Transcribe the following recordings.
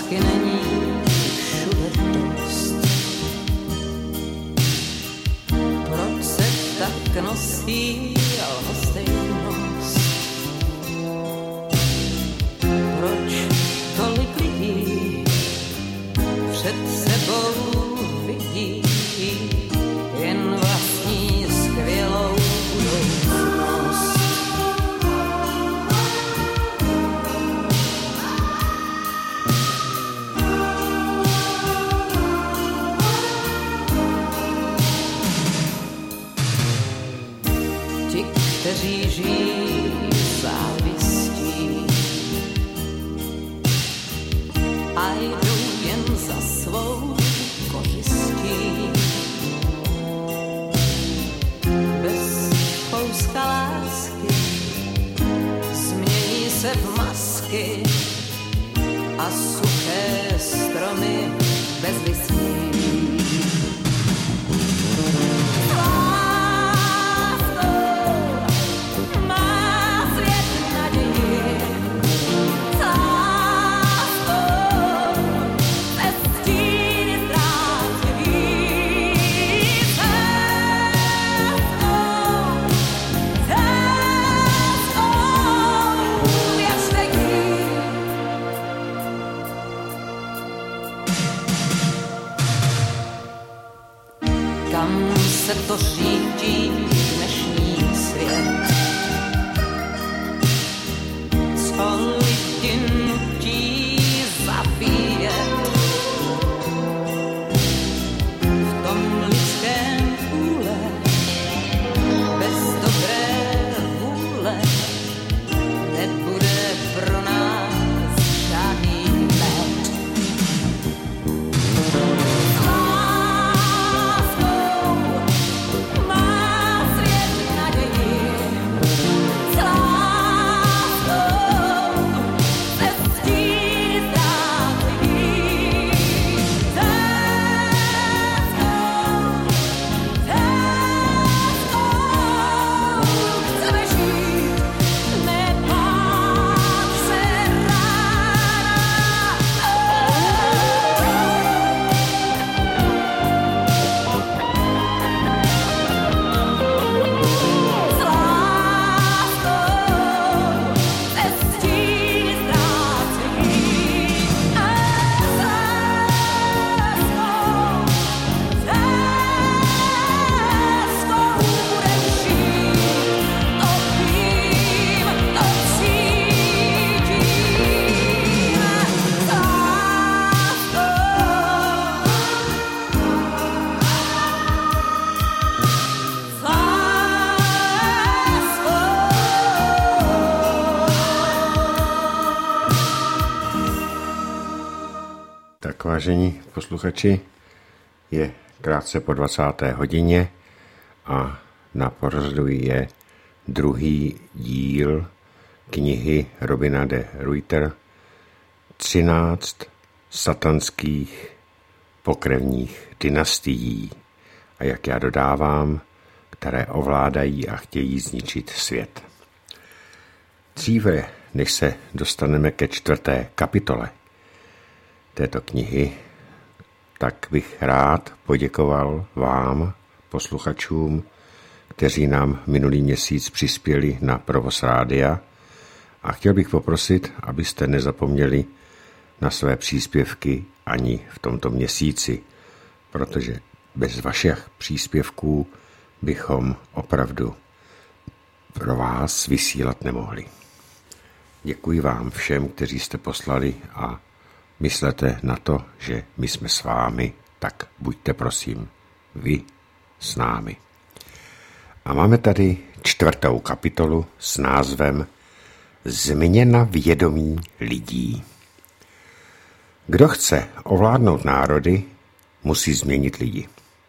lásky není všude dost. Proč se tak nosí lhostejnost? Proč tolik lidí před sebou vidí jen vlastní skvělou budoucnost? Ti, kteří žijí závistí a jdou jen za svou kořistí, bez kouska lásky změní se v masky a suché stromy bez listí. Kam se to řítí dnešní svět? Co lidi nutí zabíjet? V tom lidském úle bez dobré vůle nebude pro nás žádný med. Tak vážení posluchači, je krátce po 20. hodině a na pořadu je druhý díl knihy Robina de Ruyter 13 satanských pokrevních dynastií a jak já dodávám, které ovládají a chtějí zničit svět. Dříve, než se dostaneme ke 4. kapitole této knihy, tak bych rád poděkoval vám, posluchačům, kteří nám minulý měsíc přispěli na provoz rádia, a chtěl bych poprosit, abyste nezapomněli na své příspěvky ani v tomto měsíci, protože bez vašich příspěvků bychom opravdu pro vás vysílat nemohli. Děkuji vám všem, kteří jste poslali, a myslete na to, že my jsme s vámi, tak buďte prosím vy s námi. A máme tady 4. kapitolu s názvem Změna vědomí lidí. Kdo chce ovládnout národy, musí změnit lidi.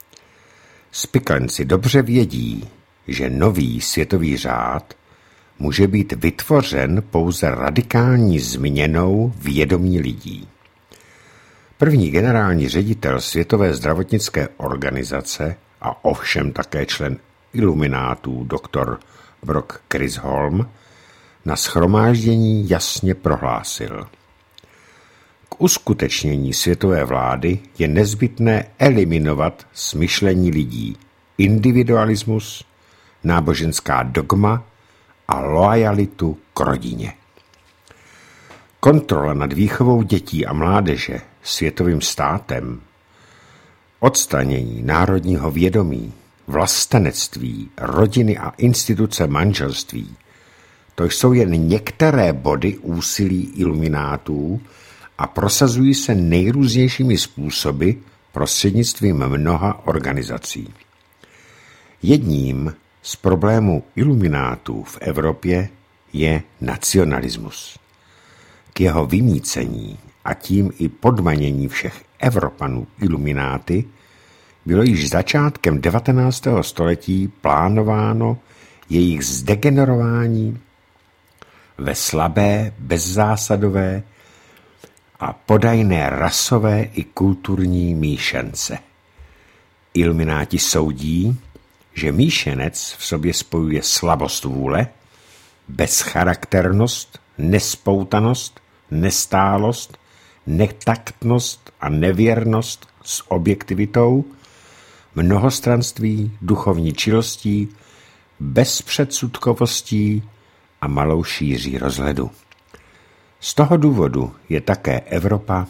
Spiklenci dobře vědí, že nový světový řád může být vytvořen pouze radikální změnou vědomí lidí. První generální ředitel Světové zdravotnické organizace a ovšem také člen iluminátů dr. Brock Chisholm na shromáždění jasně prohlásil: K uskutečnění světové vlády je nezbytné eliminovat smyšlení lidí, individualismus, náboženská dogma a loajalitu k rodině. Kontrola nad výchovou dětí a mládeže světovým státem, odstranění národního vědomí, vlastenectví, rodiny a instituce manželství, to jsou jen některé body úsilí iluminátů a prosazují se nejrůznějšími způsoby prostřednictvím mnoha organizací. Jedním z problémů iluminátů v Evropě je nacionalismus. K jeho vymýcení a tím i podmanění všech Evropanů ilumináty bylo již začátkem 19. století plánováno jejich zdegenerování ve slabé, bezzásadové a podajné rasové i kulturní míšence. Ilumináti soudí, že míšenec v sobě spojuje slabost vůle, bezcharakternost, nespoutanost, nestálost, netaktnost a nevěrnost s objektivitou, mnohostranství, duchovní čilostí, bezpředsudkovostí a malou šíří rozhledu. Z toho důvodu je také Evropa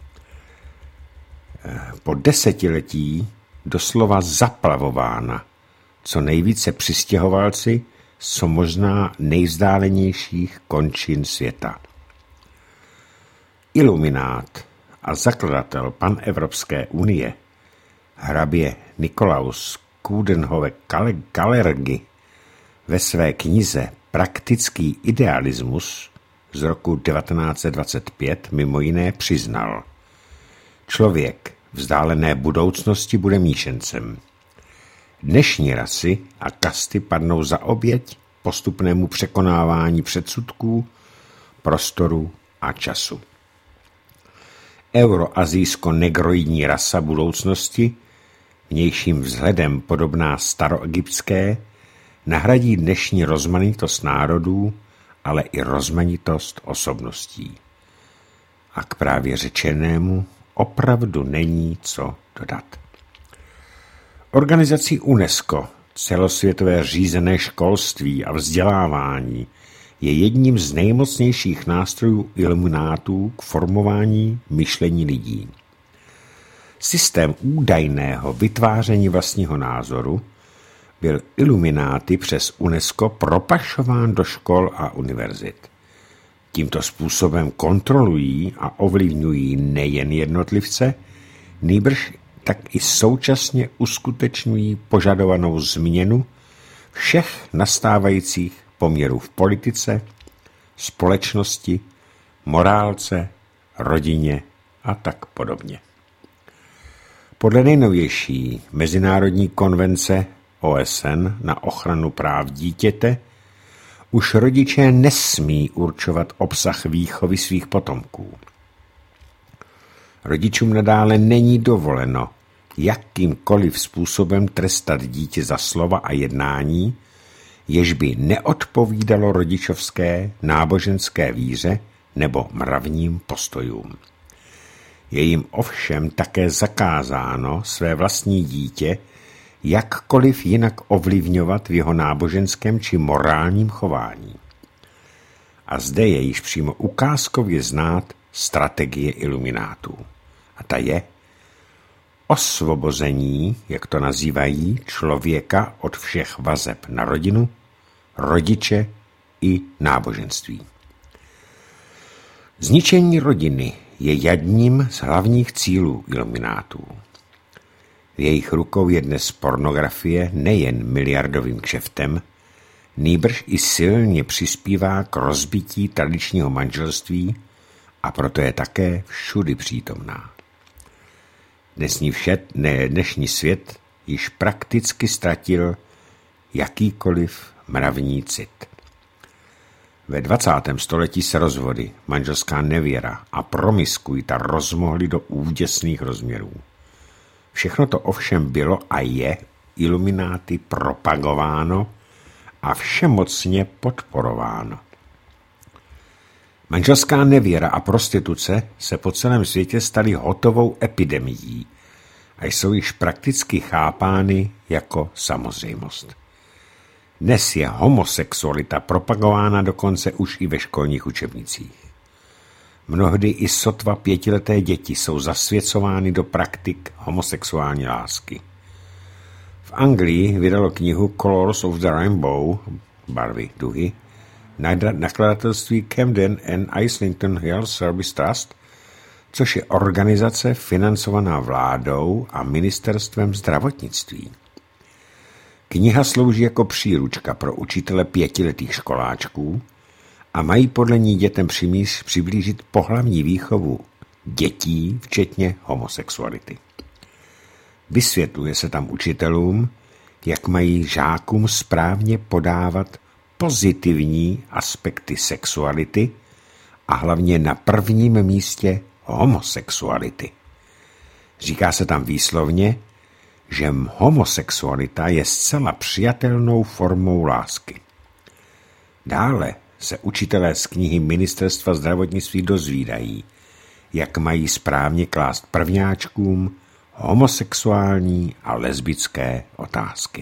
po desetiletí doslova zaplavována co nejvíce přistěhovalci z co možná nejvzdálenějších končin světa. Iluminát a zakladatel Panevropské unie, hrabě Nikolaus Coudenhove-Kalergi, ve své knize Praktický idealismus z roku 1925 mimo jiné přiznal: člověk vzdálené budoucnosti bude míšencem. Dnešní rasy a kasty padnou za oběť postupnému překonávání předsudků, prostoru a času. Euroazijsko-negroidní rasa budoucnosti, vnějším vzhledem podobná staroegyptské, nahradí dnešní rozmanitost národů, ale i rozmanitost osobností. A k právě řečenému opravdu není co dodat. Organizací UNESCO celosvětové řízené školství a vzdělávání je jedním z nejmocnějších nástrojů iluminátů k formování myšlení lidí. Systém údajného vytváření vlastního názoru byl ilumináty přes UNESCO propašován do škol a univerzit. Tímto způsobem kontrolují a ovlivňují nejen jednotlivce, nýbrž tak i současně uskutečňují požadovanou změnu všech nastávajících poměrů v politice, společnosti, morálce, rodině a tak podobně. Podle nejnovější Mezinárodní konvence OSN na ochranu práv dítěte už rodiče nesmí určovat obsah výchovy svých potomků. Rodičům nadále není dovoleno jakýmkoliv způsobem trestat dítě za slova a jednání, jež by neodpovídalo rodičovské, náboženské víře nebo mravním postojům. Je jim ovšem také zakázáno své vlastní dítě jakkoliv jinak ovlivňovat v jeho náboženském či morálním chování. A zde je již přímo ukázkově znát strategie iluminátů. A ta je osvobození, jak to nazývají, člověka od všech vazeb na rodinu, rodiče i náboženství. Zničení rodiny je jedním z hlavních cílů iluminátů. V jejich rukou je dnes pornografie nejen miliardovým kšeftem, nýbrž i silně přispívá k rozbití tradičního manželství a proto je také všudy přítomná. Dnešní svět již prakticky ztratil jakýkoliv mravní cit. Ve 20. století se rozvody, manželská nevěra a promiskuita rozmohly do úděsných rozměrů. Všechno to ovšem bylo a je ilumináty propagováno a všemocně podporováno. Manželská nevěra a prostituce se po celém světě staly hotovou epidemií a jsou již prakticky chápány jako samozřejmost. Dnes je homosexualita propagována dokonce už i ve školních učebnicích. Mnohdy i sotva 5leté děti jsou zasvěcovány do praktik homosexuální lásky. V Anglii vydalo knihu Colors of the Rainbow, barvy duhy, nakladatelství Camden and Islington Health Service Trust, což je organizace financovaná vládou a ministerstvem zdravotnictví. Kniha slouží jako příručka pro učitele 5letých školáčků a mají podle ní dětem přiblížit pohlavní výchovu dětí, včetně homosexuality. Vysvětluje se tam učitelům, jak mají žákům správně podávat pozitivní aspekty sexuality a hlavně na prvním místě homosexuality. Říká se tam výslovně, že homosexualita je zcela přijatelnou formou lásky. Dále se učitelé z knihy Ministerstva zdravotnictví dozvídají, jak mají správně klást prvňáčkům homosexuální a lesbické otázky.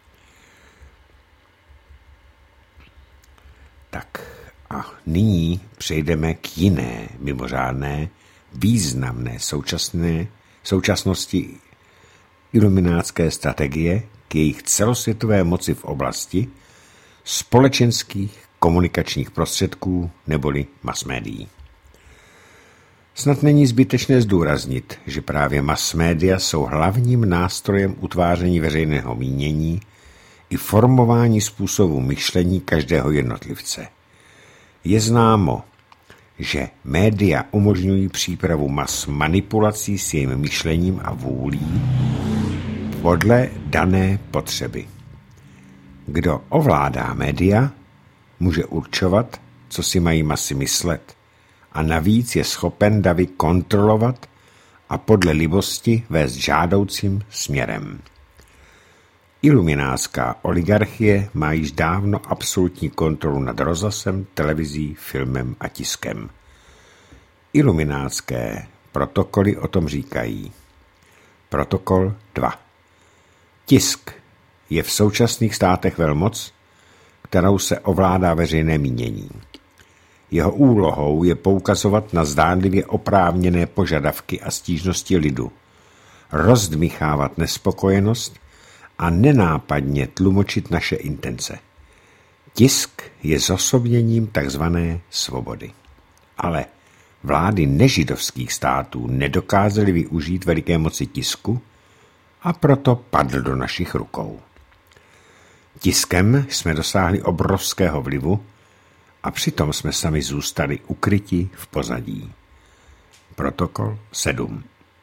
Tak a nyní přejdeme k jiné mimořádné, významné současnosti iluminátské strategie, k jejich celosvětové moci v oblasti společenských komunikačních prostředků neboli mass médií. Snad není zbytečné zdůraznit, že právě mass média jsou hlavním nástrojem utváření veřejného mínění i formování způsobu myšlení každého jednotlivce. Je známo, že média umožňují přípravu mas manipulací s jejím myšlením a vůlí podle dané potřeby. Kdo ovládá média, může určovat, co si mají masy myslet, a navíc je schopen davy kontrolovat a podle libosti vést žádoucím směrem. Iluminátská oligarchie má již dávno absolutní kontrolu nad rozhlasem, televizí, filmem a tiskem. Iluminátské protokoly o tom říkají. Protokol 2. Tisk je v současných státech velmoc, kterou se ovládá veřejné mínění. Jeho úlohou je poukazovat na zdánlivě oprávněné požadavky a stížnosti lidu, rozdmychávat nespokojenost a nenápadně tlumočit naše intence. Tisk je zosobněním takzvané svobody. Ale vlády nežidovských států nedokázaly využít veliké moci tisku a proto padl do našich rukou. Tiskem jsme dosáhli obrovského vlivu a přitom jsme sami zůstali ukryti v pozadí. Protokol 7.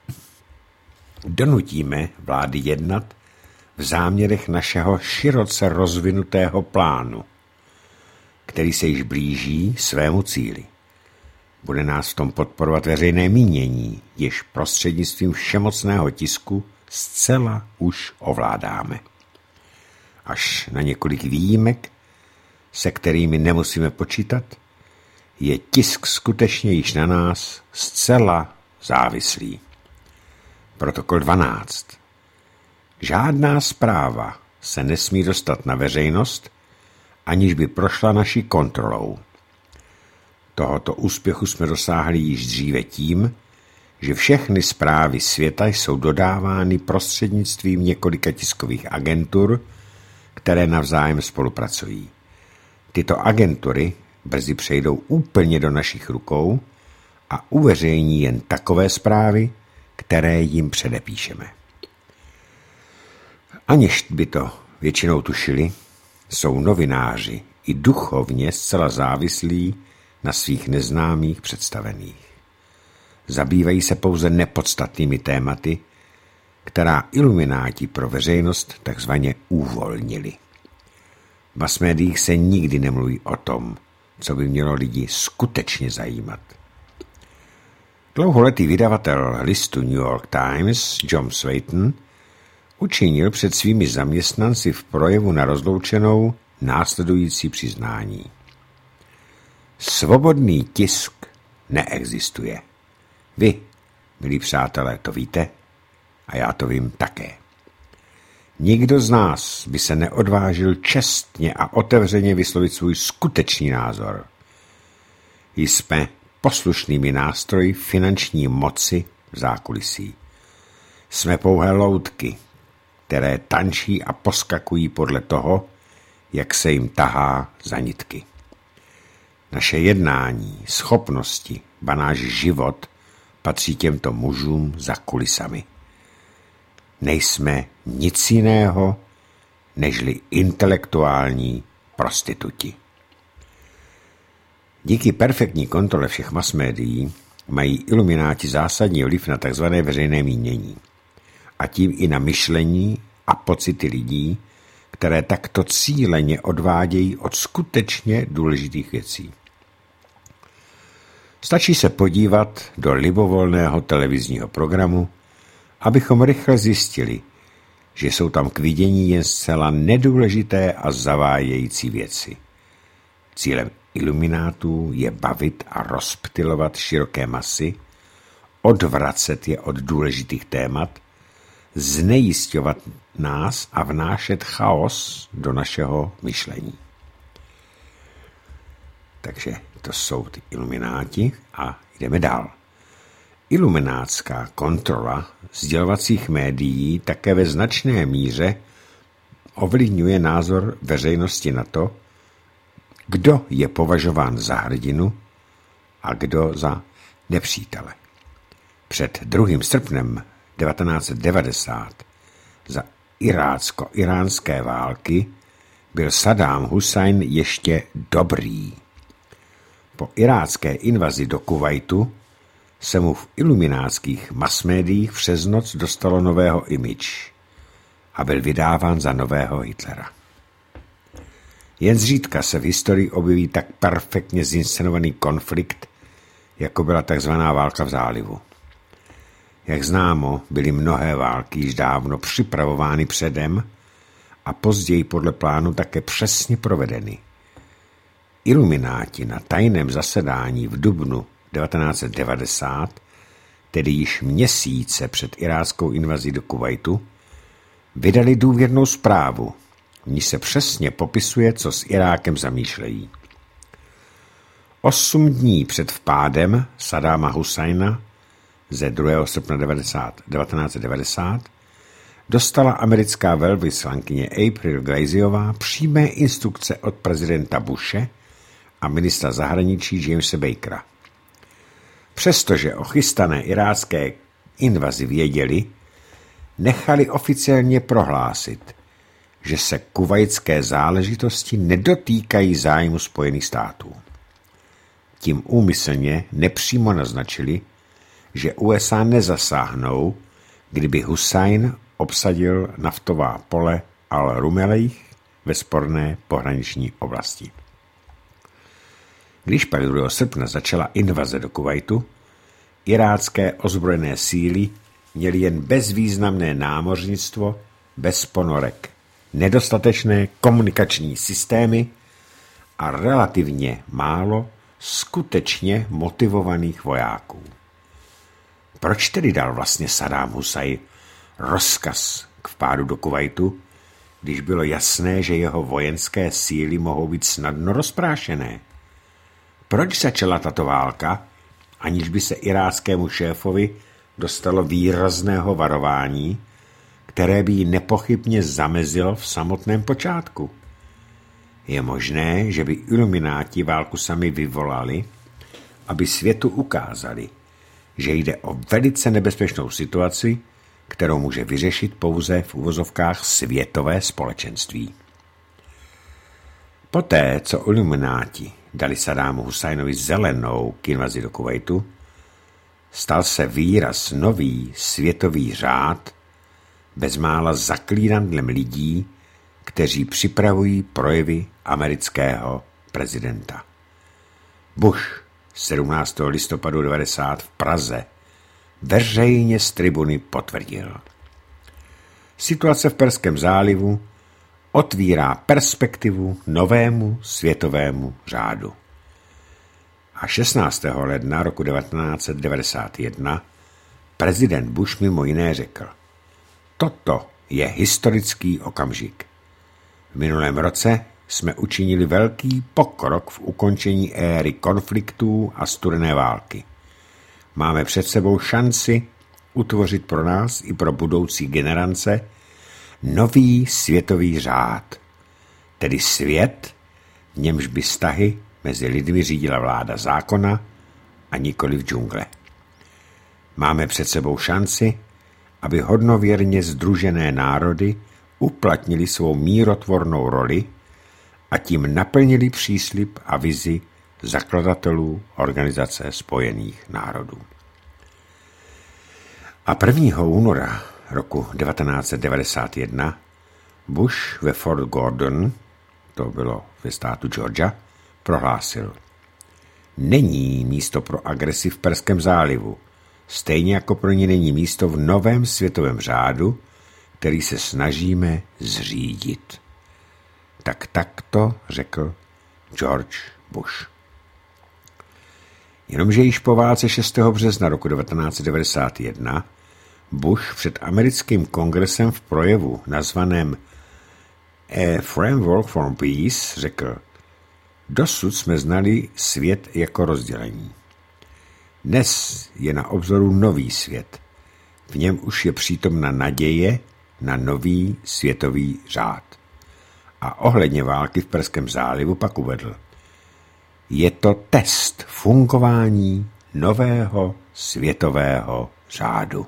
Donutíme vlády jednat v záměrech našeho široce rozvinutého plánu, který se již blíží svému cíli. Bude nás v tom podporovat veřejné mínění, jež prostřednictvím všemocného tisku zcela už ovládáme. Až na několik výjimek, se kterými nemusíme počítat, je tisk skutečně již na nás zcela závislý. Protokol 12. Žádná zpráva se nesmí dostat na veřejnost, aniž by prošla naší kontrolou. Tohoto úspěchu jsme dosáhli již dříve tím, že všechny zprávy světa jsou dodávány prostřednictvím několika tiskových agentur, které navzájem spolupracují. Tyto agentury brzy přejdou úplně do našich rukou a uveřejní jen takové zprávy, které jim předepíšeme. Aniž by to většinou tušili, jsou novináři i duchovně zcela závislí na svých neznámých představených. Zabývají se pouze nepodstatnými tématy, která ilumináti pro veřejnost takzvaně uvolnili. V masmédiích se nikdy nemluví o tom, co by mělo lidi skutečně zajímat. Dlouholetý vydavatel listu New York Times John Slayton učinil před svými zaměstnanci v projevu na rozloučenou následující přiznání. Svobodný tisk neexistuje. Vy, milí přátelé, to víte a já to vím také. Nikdo z nás by se neodvážil čestně a otevřeně vyslovit svůj skutečný názor. Jsme poslušnými nástroji finanční moci v zákulisí. Jsme pouhé loutky, které tančí a poskakují podle toho, jak se jim tahá za nitky. Naše jednání, schopnosti, ba náš život patří těmto mužům za kulisami. Nejsme nic jiného, nežli intelektuální prostituti. Díky perfektní kontrole všech masmédií mají ilumináti zásadní vliv na tzv. Veřejné mínění a tím i na myšlení a pocity lidí, které takto cíleně odvádějí od skutečně důležitých věcí. Stačí se podívat do libovolného televizního programu, abychom rychle zjistili, že jsou tam k vidění jen zcela nedůležité a zavádějící věci. Cílem iluminátů je bavit a rozptylovat široké masy, odvracet je od důležitých témat, znejisťovat nás a vnášet chaos do našeho myšlení. Takže to jsou ty ilumináti a jdeme dál. Iluminátská kontrola sdělovacích médií také ve značné míře ovlivňuje názor veřejnosti na to, kdo je považován za hrdinu a kdo za nepřítele. Před 2. srpnem 1990 za irácko-iránské války byl Saddám Husajn ještě dobrý. Po irácké invazi do Kuvajtu se mu v iluminátských masmédiích přes noc dostalo nového image a byl vydáván za nového Hitlera. Jen zřídka se v historii objeví tak perfektně zinscenovaný konflikt, jako byla tzv. Válka v zálivu. Jak známo, byly mnohé války již dávno připravovány předem a později podle plánu také přesně provedeny. Ilumináti na tajném zasedání v dubnu 1990, tedy již měsíce před iráckou invazí do Kuvajtu, vydali důvěrnou zprávu, v níž se přesně popisuje, co s Irákem zamýšlejí. 8 dní před vpádem Saddáma Husajna ze 2. srpna 1990 dostala americká velvyslankyně April Glaziová přímé instrukce od prezidenta Bushe a ministra zahraničí Jamese Bakera. Přestože o chystané irácké invazi věděli, nechali oficiálně prohlásit, že se kuvajtské záležitosti nedotýkají zájmu Spojených států. Tím úmyslně nepřímo naznačili, že USA nezasáhnou, kdyby Husajn obsadil naftová pole Al-Rumelejch ve sporné pohraniční oblasti. Když pak 2. srpna začala invaze do Kuvajtu, irácké ozbrojené síly měly jen bezvýznamné námořnictvo bez ponorek, nedostatečné komunikační systémy a relativně málo skutečně motivovaných vojáků. Proč tedy dal vlastně Saddám Husajn rozkaz k vpádu do Kuvajtu, když bylo jasné, že jeho vojenské síly mohou být snadno rozprášené? Proč začala tato válka, aniž by se iráckému šéfovi dostalo výrazného varování, které by ji nepochybně zamezilo v samotném počátku? Je možné, že by ilumináti válku sami vyvolali, aby světu ukázali, že jde o velice nebezpečnou situaci, kterou může vyřešit pouze v uvozovkách světové společenství. Poté, co ilumináti dali Saddámu Husajnovi zelenou k invazi do Kuvajtu, stal se výraz nový světový řád bezmála zaklínadlem lidí, kteří připravují projevy amerického prezidenta. Bush 17. listopadu 1990 v Praze veřejně z tribuny potvrdil. Situace v Perském zálivu otvírá perspektivu novému světovému řádu. A 16. ledna roku 1991 prezident Bush mimo jiné řekl: toto je historický okamžik. V minulém roce jsme učinili velký pokrok v ukončení éry konfliktů a studené války. Máme před sebou šanci utvořit pro nás i pro budoucí generace nový světový řád, tedy svět, v němž by vztahy mezi lidmi řídila vláda zákona a nikoli v džungle. Máme před sebou šanci, aby hodnověrně sdružené národy uplatnili svou mírotvornou roli a tím naplnili příslib a vizi zakladatelů Organizace spojených národů. A 1. února roku 1991 Bush ve Fort Gordon, to bylo ve státu Georgia, prohlásil: není místo pro agresi v Perském zálivu, stejně jako pro ní není místo v novém světovém řádu, který se snažíme zřídit. Takto řekl George Bush. Jenomže již po válce 6. března roku 1991 Bush před americkým kongresem v projevu nazvaném A Framework for Peace řekl: dosud jsme znali svět jako rozdělení. Dnes je na obzoru nový svět. V něm už je přítomna naděje na nový světový řád. A ohledně války v Perském zálivu pak uvedl: je to test fungování nového světového řádu.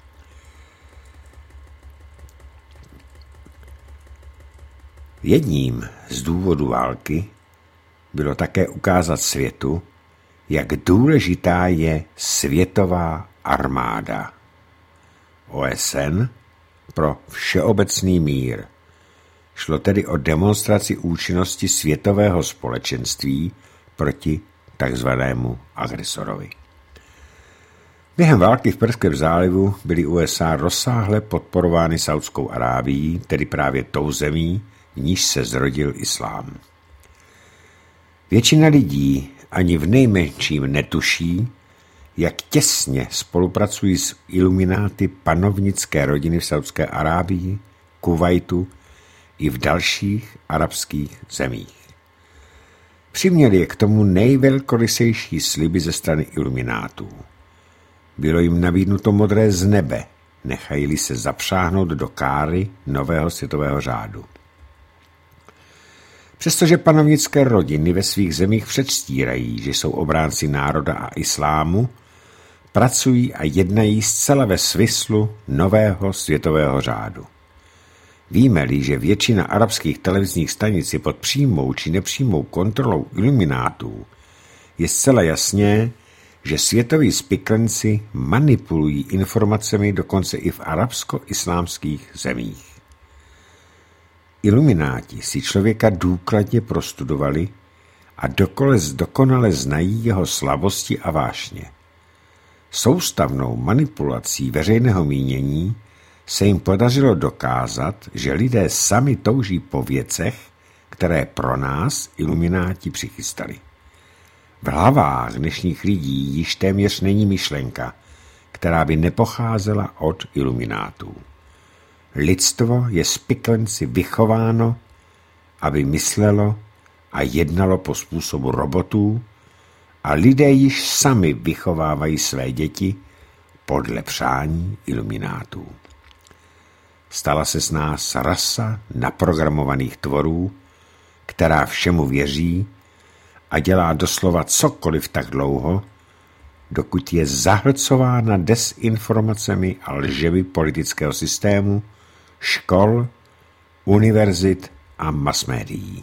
Jedním z důvodů války bylo také ukázat světu, jak důležitá je světová armáda. OSN pro všeobecný mír. Šlo tedy o demonstraci účinnosti světového společenství proti takzvanému agresorovi. Během války v Perském zálivu byly USA rozsáhle podporovány Saudskou Arábií, tedy právě tou zemí, v níž se zrodil islám. Většina lidí ani v nejmenším netuší, jak těsně spolupracují s ilumináty panovnické rodiny v Saudské Arábii, Kuvajtu i v dalších arabských zemích. Přiměli je k tomu nejvelkorysejší sliby ze strany iluminátů. Bylo jim nabídnuto modré z nebe, nechají se zapřáhnout do káry nového světového řádu. Přestože panovnické rodiny ve svých zemích předstírají, že jsou obránci národa a islámu, pracují a jednají zcela ve smyslu nového světového řádu. Víme-li, že většina arabských televizních stanic je pod přímou či nepřímou kontrolou iluminátů, je zcela jasné, že světoví spiklenci manipulují informacemi dokonce i v arabsko-islámských zemích. Ilumináti si člověka důkladně prostudovali a dokonale znají jeho slabosti a vášně. Soustavnou manipulací veřejného mínění se jim podařilo dokázat, že lidé sami touží po věcech, které pro nás ilumináti přichystali. V hlavách dnešních lidí již téměř není myšlenka, která by nepocházela od iluminátů. Lidstvo je spiklenci vychováno, aby myslelo a jednalo po způsobu robotů, a lidé již sami vychovávají své děti podle přání iluminátů. Stala se z nás rasa naprogramovaných tvorů, která všemu věří a dělá doslova cokoliv tak dlouho, dokud je zahlcována desinformacemi a lžemi politického systému, škol, univerzit a masmédií.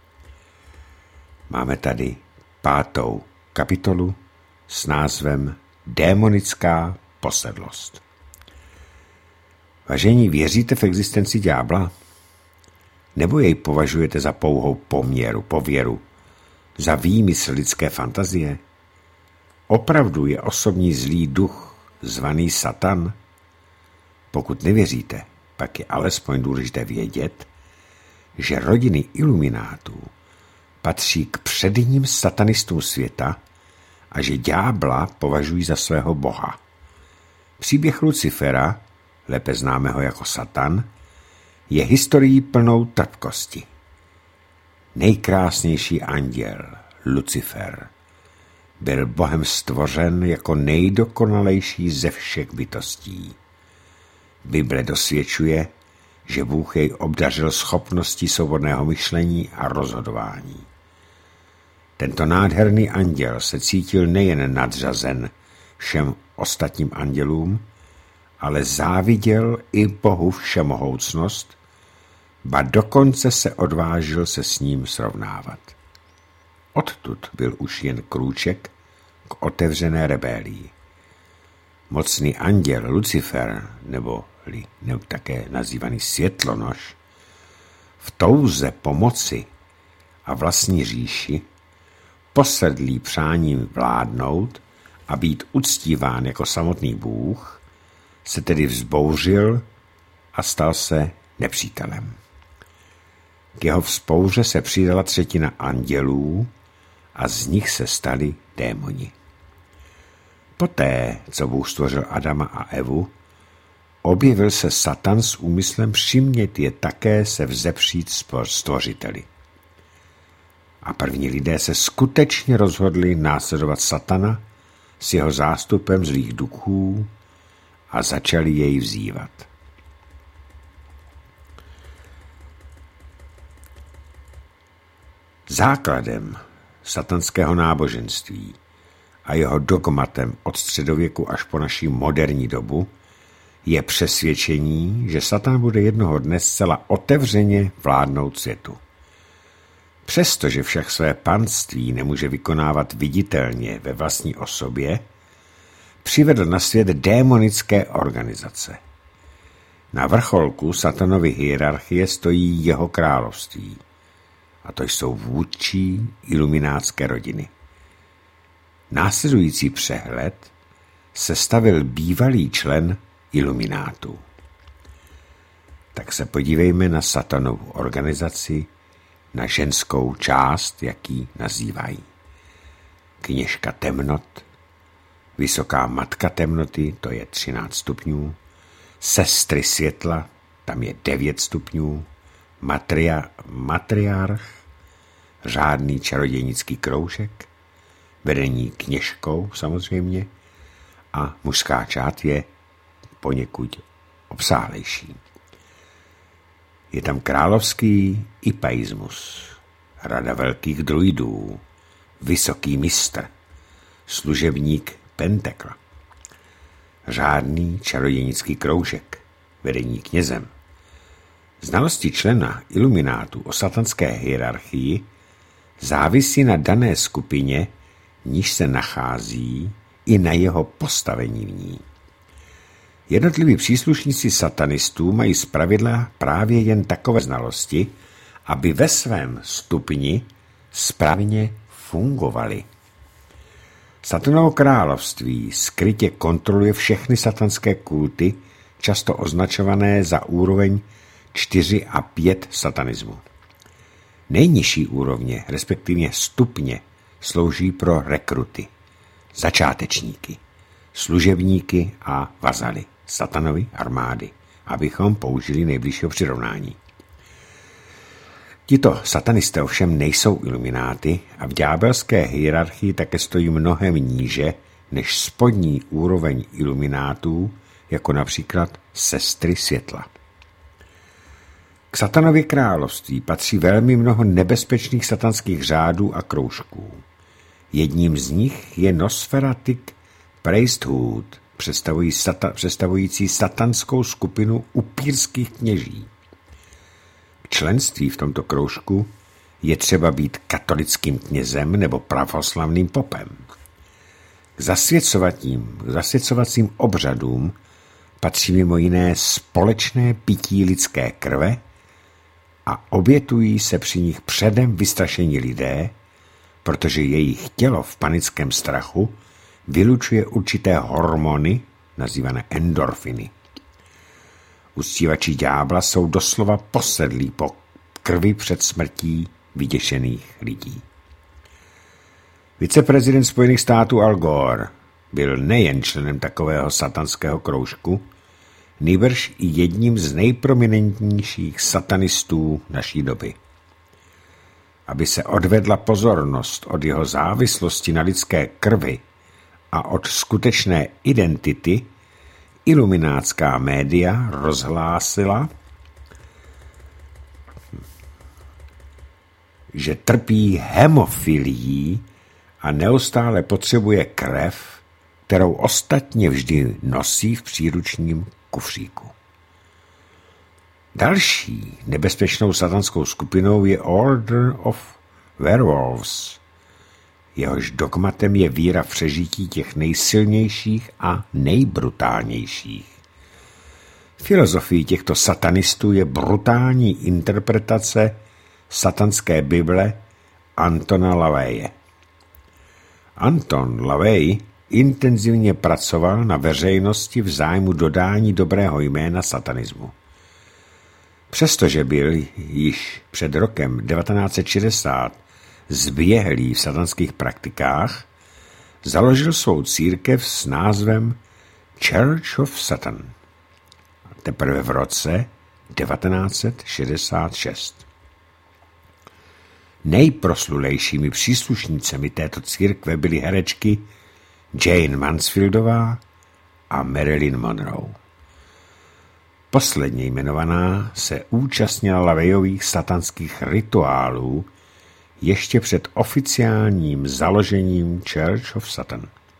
Máme tady 5. kapitolu s názvem Démonická posedlost. Vážení, věříte v existenci ďábla? Nebo jej považujete za pouhou pověru, za výmysl lidské fantazie? Opravdu je osobní zlý duch zvaný Satan? Pokud nevěříte, pak je alespoň důležité vědět, že rodiny iluminátů patří k předním satanistům světa a že ďábla považují za svého boha. Příběh Lucifera, lépe známého jako Satan, je historií plnou trpkosti. Nejkrásnější anděl, Lucifer, byl Bohem stvořen jako nejdokonalejší ze všech bytostí. Bible dosvědčuje, že Bůh jej obdařil schopností svobodného myšlení a rozhodování. Tento nádherný anděl se cítil nejen nadřazen všem ostatním andělům, ale záviděl i Bohu všemohoucnost, ba dokonce se odvážil se s ním srovnávat. Odtud byl už jen krůček k otevřené rebélii. Mocný anděl Lucifer, nebo také nazývaný světlonož, v touze pomoci a vlastní říši, posedlý přáním vládnout a být uctíván jako samotný Bůh, se tedy vzbouřil a stal se nepřítelem. K jeho vzpouře se přidala třetina andělů a z nich se stali démoni. Poté, co Bůh stvořil Adama a Evu, objevil se Satan s úmyslem přimět je také se vzepřít stvořiteli. A první lidé se skutečně rozhodli následovat Satana s jeho zástupem zlých duchů a začali jej vzývat. Základem satanského náboženství a jeho dogmatem od středověku až po naši moderní dobu je přesvědčení, že Satan bude jednoho dne zcela otevřeně vládnout světu. Přestože však své panství nemůže vykonávat viditelně ve vlastní osobě, přivedl na svět démonické organizace. Na vrcholku Satanovy hierarchie stojí jeho království, a to jsou vůdčí iluminátské rodiny. Následující přehled sestavil bývalý člen iluminátů. Tak se podívejme na Satanovu organizaci, na ženskou část, jak ji nazývají. Kněžka temnot, vysoká matka temnoty, to je 13 stupňů, sestry světla, tam je 9 stupňů, matriarch, řádný čarodějnický kroužek, vedení kněžkou samozřejmě, a mužská část je poněkud obsáhlejší. Je tam královský ipaismus, rada velkých druidů, vysoký mistr, služebník Pentekla, řádný čarodějnický kroužek, vedení knězem. Znalosti člena iluminátů o satanské hierarchii závisí na dané skupině, níž se nachází, i na jeho postavení v ní. Jednotliví příslušníci satanistů mají zpravidla právě jen takové znalosti, aby ve svém stupni správně fungovali. Satanovo království skrytě kontroluje všechny satanské kulty, často označované za úroveň 4 a 5 satanismu. Nejnižší úrovně, respektive stupně, slouží pro rekruty, začátečníky, služebníky a vazaly Satanovy armády, abychom použili nejbližšího přirovnání. Tito satanisté ovšem nejsou ilumináty a v ďábelské hierarchii také stojí mnohem níže než spodní úroveň iluminátů, jako například sestry světla. K Satanově království patří velmi mnoho nebezpečných satanských řádů a kroužků. Jedním z nich je Nosferatic Priesthood, představující satanskou skupinu upírských kněží. K členství v tomto kroužku je třeba být katolickým knězem nebo pravoslavným popem. K zasvěcovacím obřadům patří mimo jiné společné pití lidské krve a obětují se při nich předem vystrašení lidé, protože jejich tělo v panickém strachu vylučuje určité hormony, nazývané endorfiny. Uctívači ďábla jsou doslova posedlí po krvi před smrtí vyděšených lidí. Viceprezident Spojených států Al Gore byl nejen členem takového satanského kroužku, nýbrž i jedním z nejprominentnějších satanistů naší doby. Aby se odvedla pozornost od jeho závislosti na lidské krvi a od skutečné identity, iluminátská média rozhlásila, že trpí hemofilií a neustále potřebuje krev, kterou ostatně vždy nosí v příručním kufříku. Další nebezpečnou satanskou skupinou je Order of Werewolves. Jehož dogmatem je víra v přežití těch nejsilnějších a nejbrutálnějších. Filozofií těchto satanistů je brutální interpretace satanské Bible Antona LaVeye. Anton LaVey intenzivně pracoval na veřejnosti v zájmu dodání dobrého jména satanismu. Přestože byl již před rokem 1960 zběhlý v satanských praktikách, založil svou církev s názvem Church of Satan. Teprve v roce 1966. Nejproslulejšími příslušnicemi této církve byly herečky Jane Mansfieldová a Marilyn Monroe. Posledně jmenovaná se účastnila LaVeyových satanských rituálů ještě před oficiálním založením Church of Satan.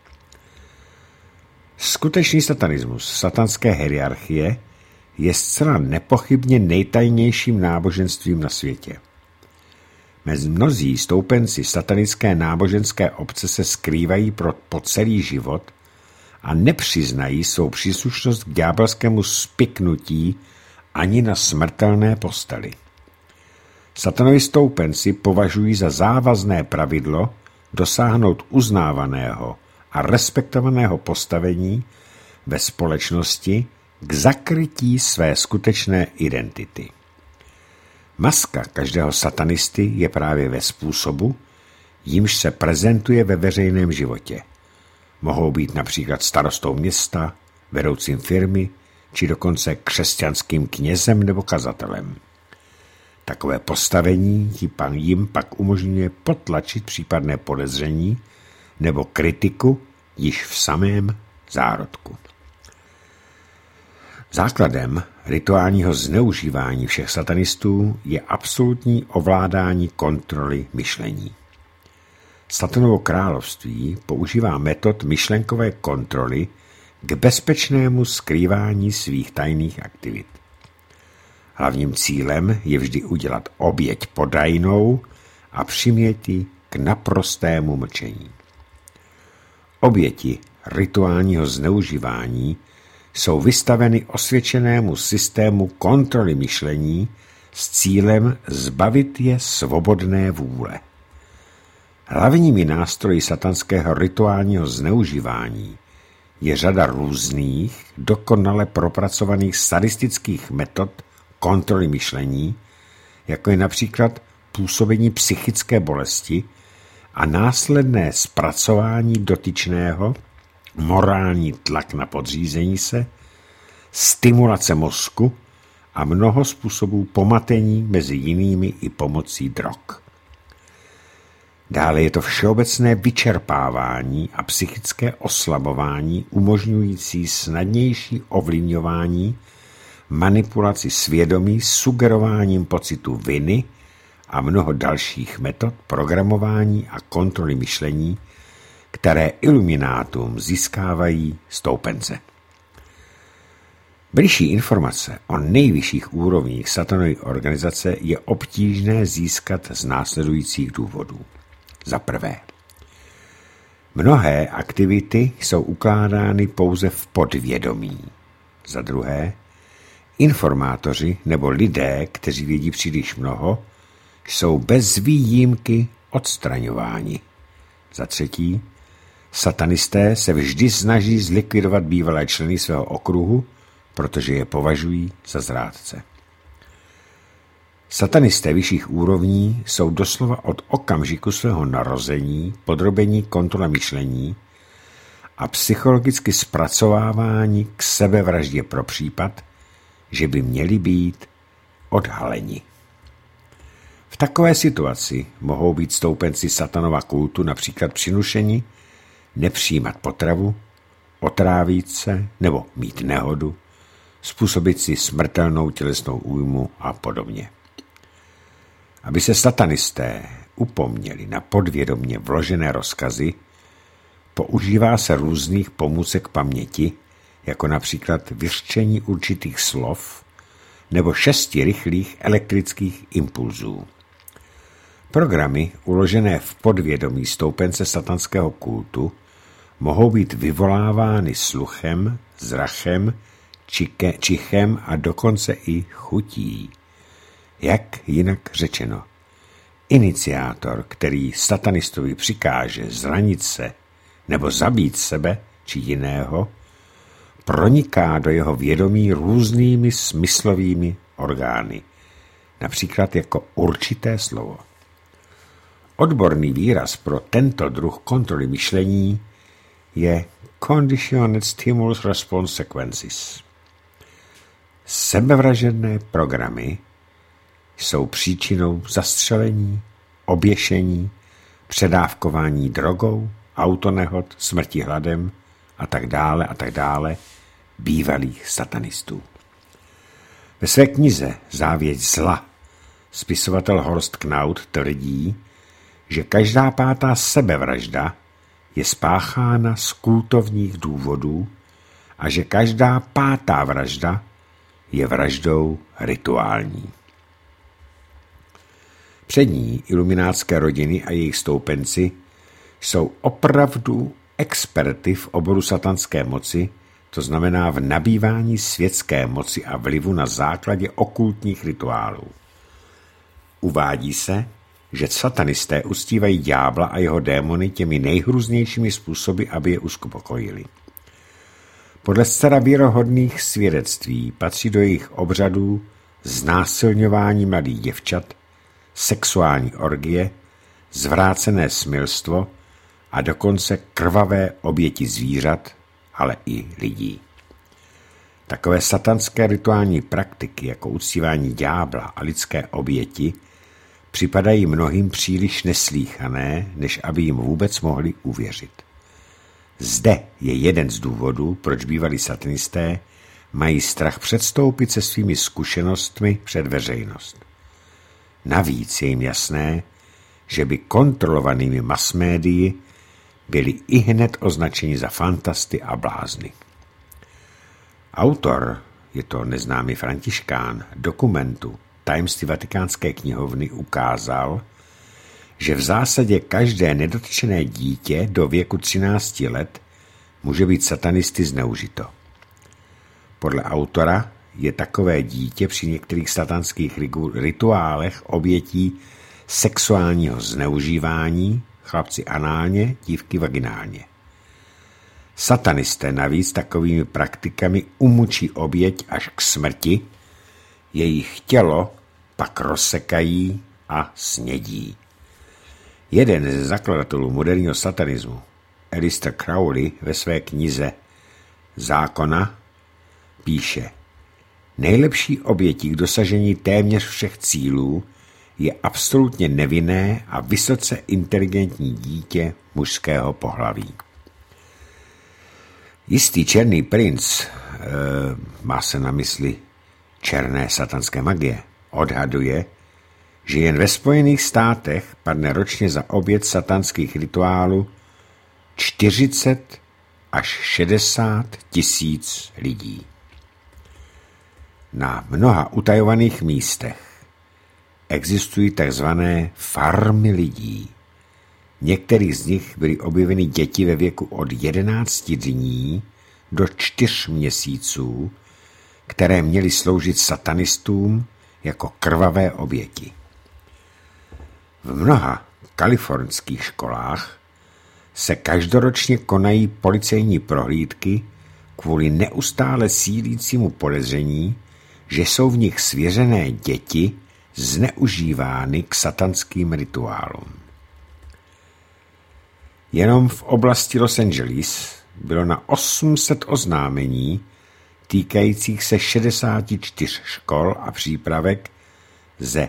Skutečný satanismus satanské hierarchie je zcela nepochybně nejtajnějším náboženstvím na světě. Mezi mnozí stoupenci satanické náboženské obce se skrývají po celý život a nepřiznají svou příslušnost k ďábelskému spiknutí ani na smrtelné posteli. Satanovi stoupenci považují za závazné pravidlo dosáhnout uznávaného a respektovaného postavení ve společnosti k zakrytí své skutečné identity. Maska každého satanisty je právě ve způsobu, jímž se prezentuje ve veřejném životě. Mohou být například starostou města, vedoucím firmy, či dokonce křesťanským knězem nebo kazatelem. Takové postavení jim pak umožňuje potlačit případné podezření nebo kritiku již v samém zárodku. Základem rituálního zneužívání všech satanistů je absolutní ovládání kontroly myšlení. Satanovo království používá metod myšlenkové kontroly k bezpečnému skrývání svých tajných aktivit. Hlavním cílem je vždy udělat oběť podajnou a přimět ji k naprostému mlčení. Oběti rituálního zneužívání jsou vystaveny osvědčenému systému kontroly myšlení s cílem zbavit je svobodné vůle. Hlavními nástroji satanského rituálního zneužívání je řada různých, dokonale propracovaných sadistických metod kontroly myšlení, jako je například působení psychické bolesti a následné zpracování dotyčného, morální tlak na podřízení se, stimulace mozku a mnoho způsobů pomatení, mezi jinými i pomocí drog. Dále je to všeobecné vyčerpávání a psychické oslabování umožňující snadnější ovlivňování, manipulaci svědomí, sugerováním pocitu viny a mnoho dalších metod programování a kontroly myšlení, které iluminátům získávají stoupence. Bližší informace o nejvyšších úrovních satanovy organizace je obtížné získat z následujících důvodů. Za prvé, mnohé aktivity jsou ukládány pouze v podvědomí. Za druhé, informátoři nebo lidé, kteří vědí příliš mnoho, jsou bez výjimky odstraňováni. Za třetí, satanisté se vždy snaží zlikvidovat bývalé členy svého okruhu, protože je považují za zrádce. Satanisté vyšších úrovní jsou doslova od okamžiku svého narození podrobení kontrole myšlení a psychologicky zpracovávání k sebevraždě pro případ, že by měli být odhaleni. V takové situaci mohou být stoupenci satanova kultu například přinušeni nepřijímat potravu, otrávit se nebo mít nehodu, způsobit si smrtelnou tělesnou újmu a podobně. Aby se satanisté upomněli na podvědomě vložené rozkazy, používá se různých pomůcek paměti, jako například vyřčení určitých slov nebo 6 rychlých elektrických impulzů. Programy uložené v podvědomí stoupence satanského kultu mohou být vyvolávány sluchem, zrachem, čichem a dokonce i chutí. Jak jinak řečeno, iniciátor, který satanistovi přikáže zranit se nebo zabít sebe či jiného, proniká do jeho vědomí různými smyslovými orgány, například jako určité slovo. Odborný výraz pro tento druh kontroly myšlení je Conditioned Stimulus Response Sequences. Sebevražedné programy jsou příčinou zastřelení, oběšení, předávkování drogou, autonehod, smrti hladem a tak dále bývalých satanistů. Ve své knize Závěť zla spisovatel Horst Knaut tvrdí, že každá 5. sebevražda je spáchána z kultovních důvodů a že každá 5. vražda je vraždou rituální. Přední iluminátské rodiny a jejich stoupenci jsou opravdu experty v oboru satanské moci, to znamená v nabývání světské moci a vlivu na základě okultních rituálů. Uvádí se, že satanisté uctívají ďábla a jeho démony těmi nejhrůznějšími způsoby, aby je uspokojili. Podle zcela věrohodných svědectví patří do jejich obřadů znásilňování mladých děvčat, sexuální orgie, zvrácené smilstvo a dokonce krvavé oběti zvířat, ale i lidí. Takové satanské rituální praktiky jako uctívání ďábla a lidské oběti připadají mnohým příliš neslýchané, než aby jim vůbec mohli uvěřit. Zde je jeden z důvodů, proč bývalí satanisté mají strach předstoupit se svými zkušenostmi před veřejnost. Navíc je jim jasné, že by kontrolovanými masmédii byli ihned označeni za fantasty a blázny. Autor, je to neznámý františkán, dokumentu Tajemství vatikánské knihovny ukázal, že v zásadě každé nedotčené dítě do věku 13 let může být satanisty zneužito. Podle autora je takové dítě při některých satanských rituálech obětí sexuálního zneužívání, chlapci análně, dívky vaginálně. Satanisté navíc takovými praktikami umučí oběť až k smrti, jejich tělo pak rozsekají a snědí. Jeden ze zakladatelů moderního satanismu, Aleister Crowley, ve své knize Zákona píše: nejlepší obětí k dosažení téměř všech cílů je absolutně nevinné a vysoce inteligentní dítě mužského pohlaví. Jistý černý princ, má se na mysli černé satanské magie, odhaduje, že jen ve Spojených státech padne ročně za oběť satanských rituálů 40 až 60 tisíc lidí. Na mnoha utajovaných místech existují takzvané farmy lidí. Některých z nich byly objeveny děti ve věku od 11 dní do 4 měsíců, které měly sloužit satanistům jako krvavé oběti. V mnoha kalifornských školách se každoročně konají policejní prohlídky kvůli neustále sílícímu podezření, že jsou v nich svěřené děti zneužívány k satanským rituálům. Jenom v oblasti Los Angeles bylo na 800 oznámení týkajících se 64 škol a přípravek ze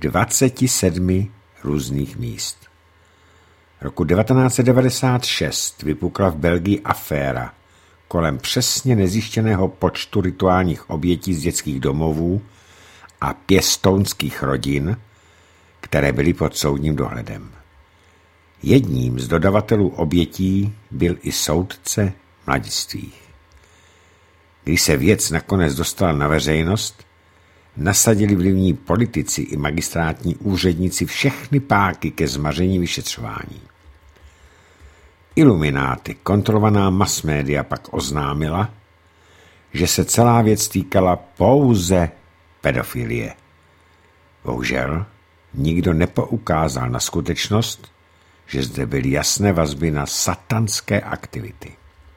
27 různých míst. Roku 1996 vypukla v Belgii aféra kolem přesně nezjištěného počtu rituálních obětí z dětských domovů a pěstounských rodin, které byly pod soudním dohledem. Jedním z dodavatelů obětí byl i soudce mladistvých. Když se věc nakonec dostala na veřejnost, nasadili vlivní politici i magistrátní úředníci všechny páky ke zmaření vyšetřování. Ilumináty, kontrolovaná masmédia, pak oznámila, že se celá věc týkala pouze pedofilie. Bohužel nikdo nepoukázal na skutečnost, že zde byly jasné vazby na satanské aktivity.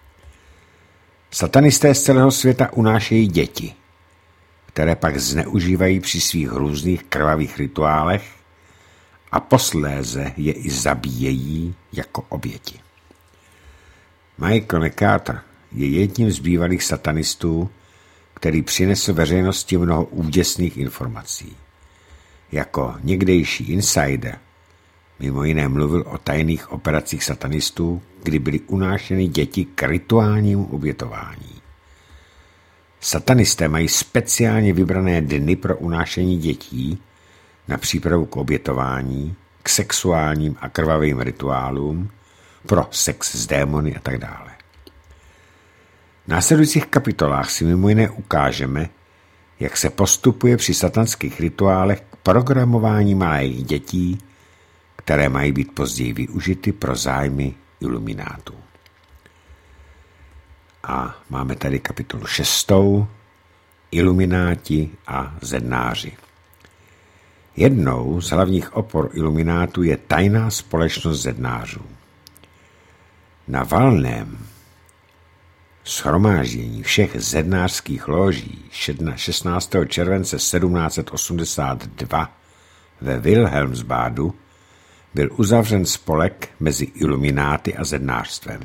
Satanisté z celého světa unášejí děti, které pak zneužívají při svých různých krvavých rituálech a posléze je i zabíjejí jako oběti. Michael McArthur je jedním z bývalých satanistů, který přinesl veřejnosti mnoho úděsných informací. Jako někdejší insider mimo jiné mluvil o tajných operacích satanistů, kdy byly unášeny děti k rituálnímu obětování. Satanisté mají speciálně vybrané dny pro unášení dětí na přípravu k obětování, k sexuálním a krvavým rituálům, pro sex s démony a tak dále. V následujících kapitolách si mimo jiné ukážeme, jak se postupuje při satanských rituálech k programování malých dětí, které mají být později využity pro zájmy iluminátů. A máme tady kapitolu 6. Ilumináti a zednáři. Jednou z hlavních opor iluminátů je tajná společnost zednářů. Na valném shromáždění všech zednářských lóží 16. července 1782 ve Wilhelmsbadu byl uzavřen spolek mezi ilumináty a zednářstvem.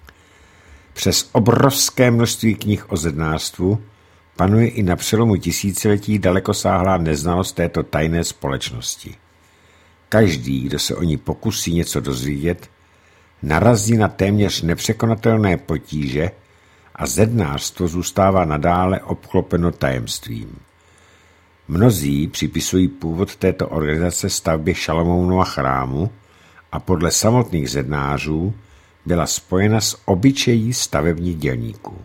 Přes obrovské množství knih o zednářstvu panuje i na přelomu tisíciletí dalekosáhlá neznalost této tajné společnosti. Každý, kdo se o ní pokusí něco dozvědět, narazí na téměř nepřekonatelné potíže a zednářstvo zůstává nadále obklopeno tajemstvím. Mnozí připisují původ této organizace stavbě Šalomounova chrámu a podle samotných zednářů byla spojena s obyčejí stavebních dělníků.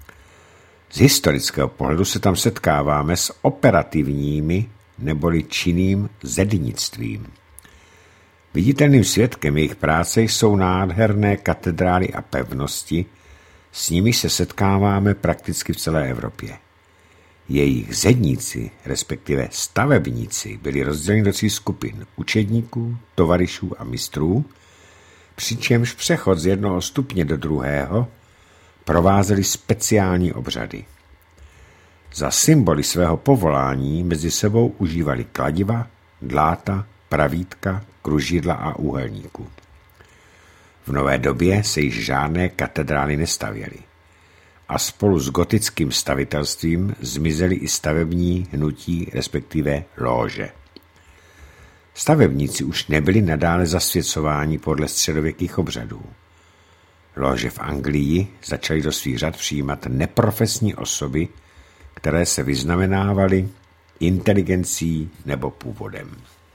Z historického pohledu se tam setkáváme s operativními neboli činným zednictvím. Viditelným svědkem jejich práce jsou nádherné katedrály a pevnosti, s nimi se setkáváme prakticky v celé Evropě. Jejich zedníci, respektive stavebníci, byli rozděleni do 3 skupin učedníků, tovaryšů a mistrů, přičemž přechod z jednoho stupně do druhého provázeli speciální obřady. Za symboly svého povolání mezi sebou užívali kladiva, dláta, pravítka, kružidla a úhelníků. V nové době se již žádné katedrály nestavěly a spolu s gotickým stavitelstvím zmizely i stavební hnutí, respektive lóže. Stavebníci už nebyli nadále zasvěcováni podle středověkých obřadů. Lóže v Anglii začaly do svých řad přijímat neprofesní osoby, které se vyznamenávaly inteligencí nebo původem.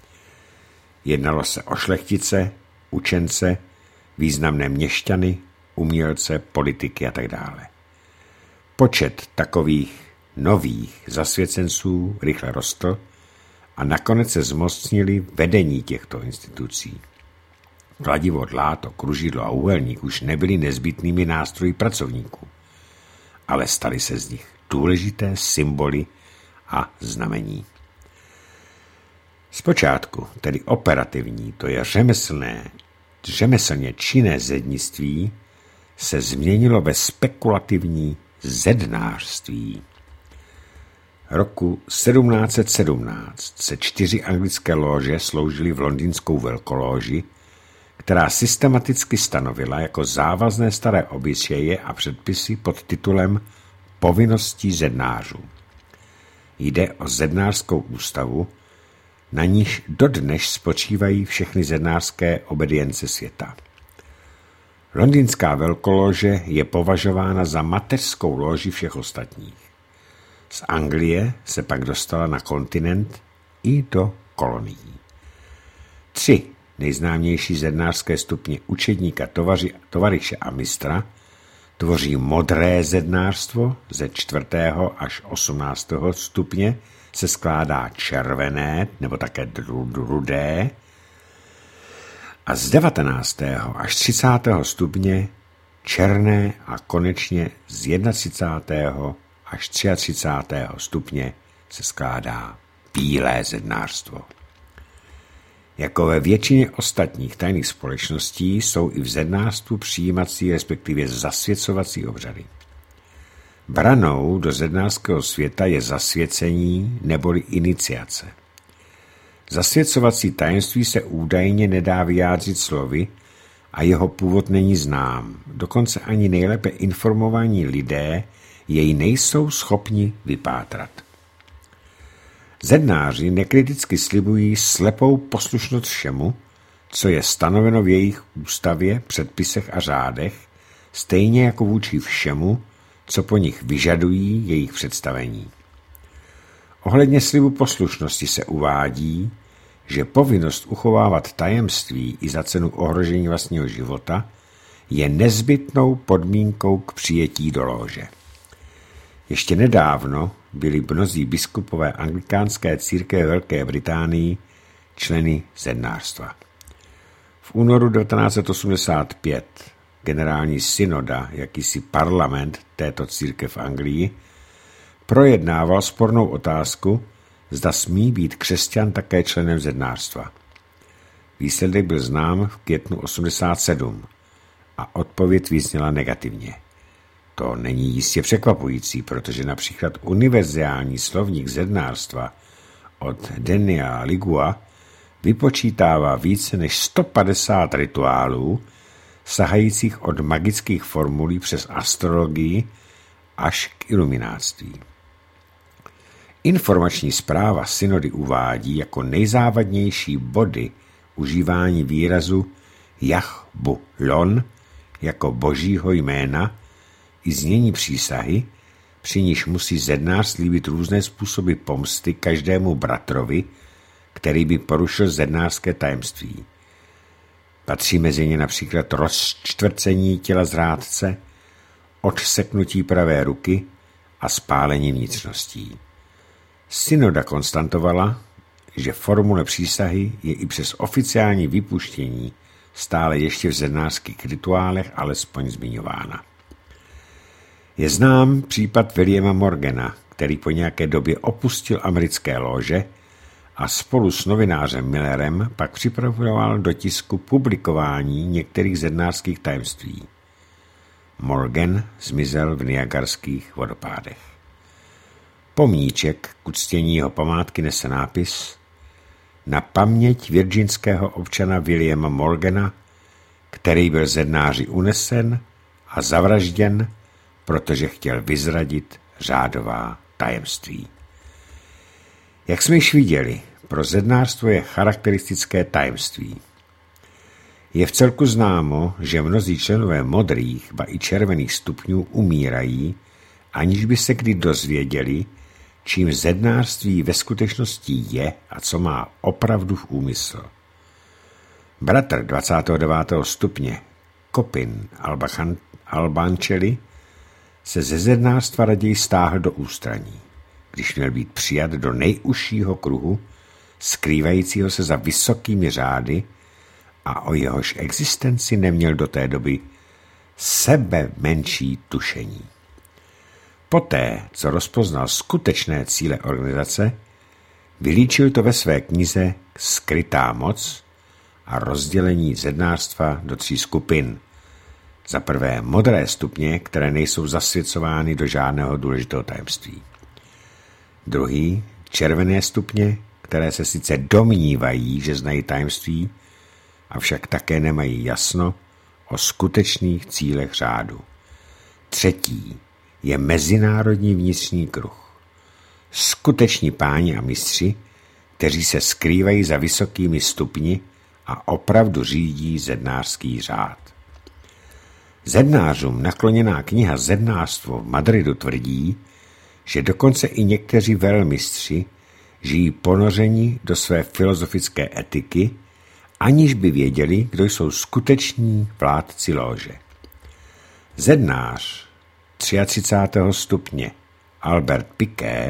Jednalo se o šlechtice, učence, významné měšťany, umělce, politiky a tak dále. Počet takových nových zasvěcenců rychle rostl a nakonec se zmocnili vedení těchto institucí. Kladivo, dláto, kružidlo a úhelník už nebyly nezbytnými nástroji pracovníků, ale staly se z nich důležité symboly a znamení. Zpočátku, tedy operativní, to je řemeslně činné zednictví, se změnilo ve spekulativní zednářství. Roku 1717 se 4 anglické lóže sloužily v londýnskou velkolóži, která systematicky stanovila jako závazné staré obyčeje a předpisy pod titulem Povinností zednářů. Jde o zednářskou ústavu, na níž dodnes spočívají všechny zednářské obedience světa. Londýnská velkolóže je považována za mateřskou lóži všech ostatních. Z Anglie se pak dostala na kontinent i do kolonií. 3 nejznámější zednářské stupně učedníka, tovaryše a mistra tvoří modré zednářstvo, ze 4. až 18. stupně se skládá červené nebo také rudé a z 19. až 30. stupně černé a konečně z 31. až 33. stupně se skládá bílé zednářstvo. Jako ve většině ostatních tajných společností jsou i v zednářstvu přijímací, respektive zasvěcovací obřady. Branou do zednářského světa je zasvěcení neboli iniciace. Zasvěcovací tajemství se údajně nedá vyjádřit slovy a jeho původ není znám. Dokonce ani nejlépe informovaní lidé jej nejsou schopni vypátrat. Zednáři nekriticky slibují slepou poslušnost všemu, co je stanoveno v jejich ústavě, předpisech a řádech, stejně jako vůči všemu, co po nich vyžadují jejich představení. Ohledně slibu poslušnosti se uvádí, že povinnost uchovávat tajemství i za cenu ohrožení vlastního života je nezbytnou podmínkou k přijetí do lóže. Ještě nedávno byli mnozí biskupové anglikánské církve Velké Británii členy zednářstva. V únoru 1985 generální synoda, jakýsi parlament této církve v Anglii, projednával spornou otázku, zda smí být křesťan také členem zednářstva. Výsledek byl znám v květnu 1987 a odpověď vyzněla negativně. To není jistě překvapující, protože například univerzální slovník zednářstva od Daniela Ligua vypočítává více než 150 rituálů, sahajících od magických formulí přes astrologii až k ilumináctví. Informační zpráva synody uvádí jako nejzávadnější body užívání výrazu Jahbu-lon jako božího jména i znění přísahy, při níž musí zednář slíbit různé způsoby pomsty každému bratrovi, který by porušil zednářské tajemství. Patří mezi ně například rozčtvrcení těla zrádce, odseknutí pravé ruky a spálení vnitřností. Synoda konstatovala, že formule přísahy je i přes oficiální vypuštění stále ještě v zednářských rituálech alespoň zmiňována. Je znám případ Williama Morgana, který po nějaké době opustil americké lóže a spolu s novinářem Millerem pak připravoval do tisku publikování některých zednářských tajemství. Morgan zmizel v Niagarských vodopádech. Pomníček k uctění jeho památky nese nápis Na paměť virginského občana Williama Morgana, který byl zednáři unesen a zavražděn, protože chtěl vyzradit řádová tajemství. Jak jsme již viděli, pro zednářstvo je charakteristické tajemství. Je vcelku známo, že mnozí členové modrých, ba i červených stupňů umírají, aniž by se kdy dozvěděli, čím zednářství ve skutečnosti je a co má opravdu v úmysl. Bratr 29. stupně Kopin Albančeli se ze zednářstva raději stáhl do ústraní, když měl být přijat do nejužšího kruhu, skrývajícího se za vysokými řády a o jehož existenci neměl do té doby sebe menší tušení. Poté, co rozpoznal skutečné cíle organizace, vylíčil to ve své knize Skrytá moc a rozdělení zednářstva do 3 skupin. Za prvé modré stupně, které nejsou zasvěcovány do žádného důležitého tajemství. Druhý, červené stupně, které se sice domnívají, že znají tajemství, avšak také nemají jasno o skutečných cílech řádu. Třetí je mezinárodní vnitřní kruh. Skuteční páni a mistři, kteří se skrývají za vysokými stupni a opravdu řídí zednářský řád. Zednářům nakloněná kniha Zednářstvo v Madridu tvrdí, že dokonce i někteří velmistři žijí ponoření do své filozofické etiky, aniž by věděli, kdo jsou skuteční vládci lóže. Zednář 33. stupně Albert Pike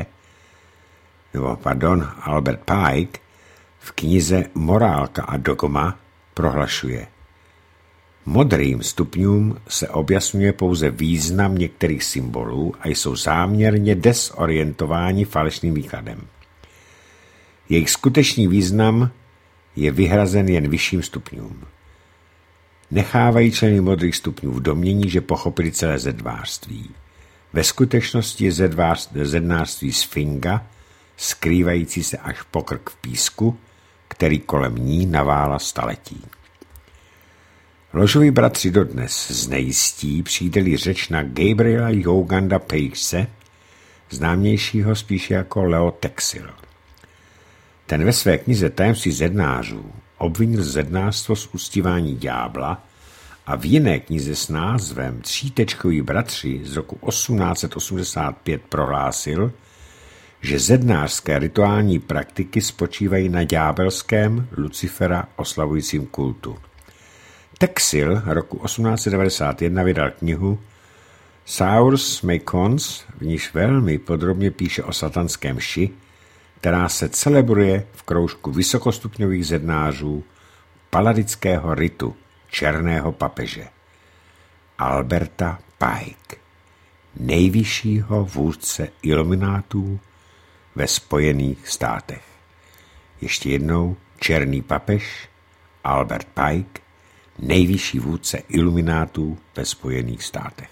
v knize Morálka a dogma prohlašuje: modrým stupňům se objasňuje pouze význam některých symbolů a jsou záměrně desorientováni falešným výkladem. Jejich skutečný význam je vyhrazen jen vyšším stupňům. Nechávají členy modrých stupňů v domnění, že pochopili celé zednářství. Ve skutečnosti je zednářství sfinga, skrývající se až po krk v písku, který kolem ní navála staletí. Ložoví bratři dodnes znejistí, přijde-li řeč na Gabriela Joganda Peixe, známějšího spíše jako Leo Texil. Ten ve své knize Tajemství zednářů obvinil zednářstvo z uctívání ďábla a v jiné knize s názvem Třítečkoví bratři z roku 1885 prohlásil, že zednářské rituální praktiky spočívají na ďábelském Lucifera oslavujícím kultu. Texil roku 1891 vydal knihu Sours Macons, v níž velmi podrobně píše o satanském mši, která se celebruje v kroužku vysokostupňových zednářů paladického ritu černého papeže Alberta Pike, nejvyššího vůdce iluminátů ve Spojených státech. Ještě jednou, černý papež Albert Pike, nejvyšší vůdce iluminátů ve Spojených státech.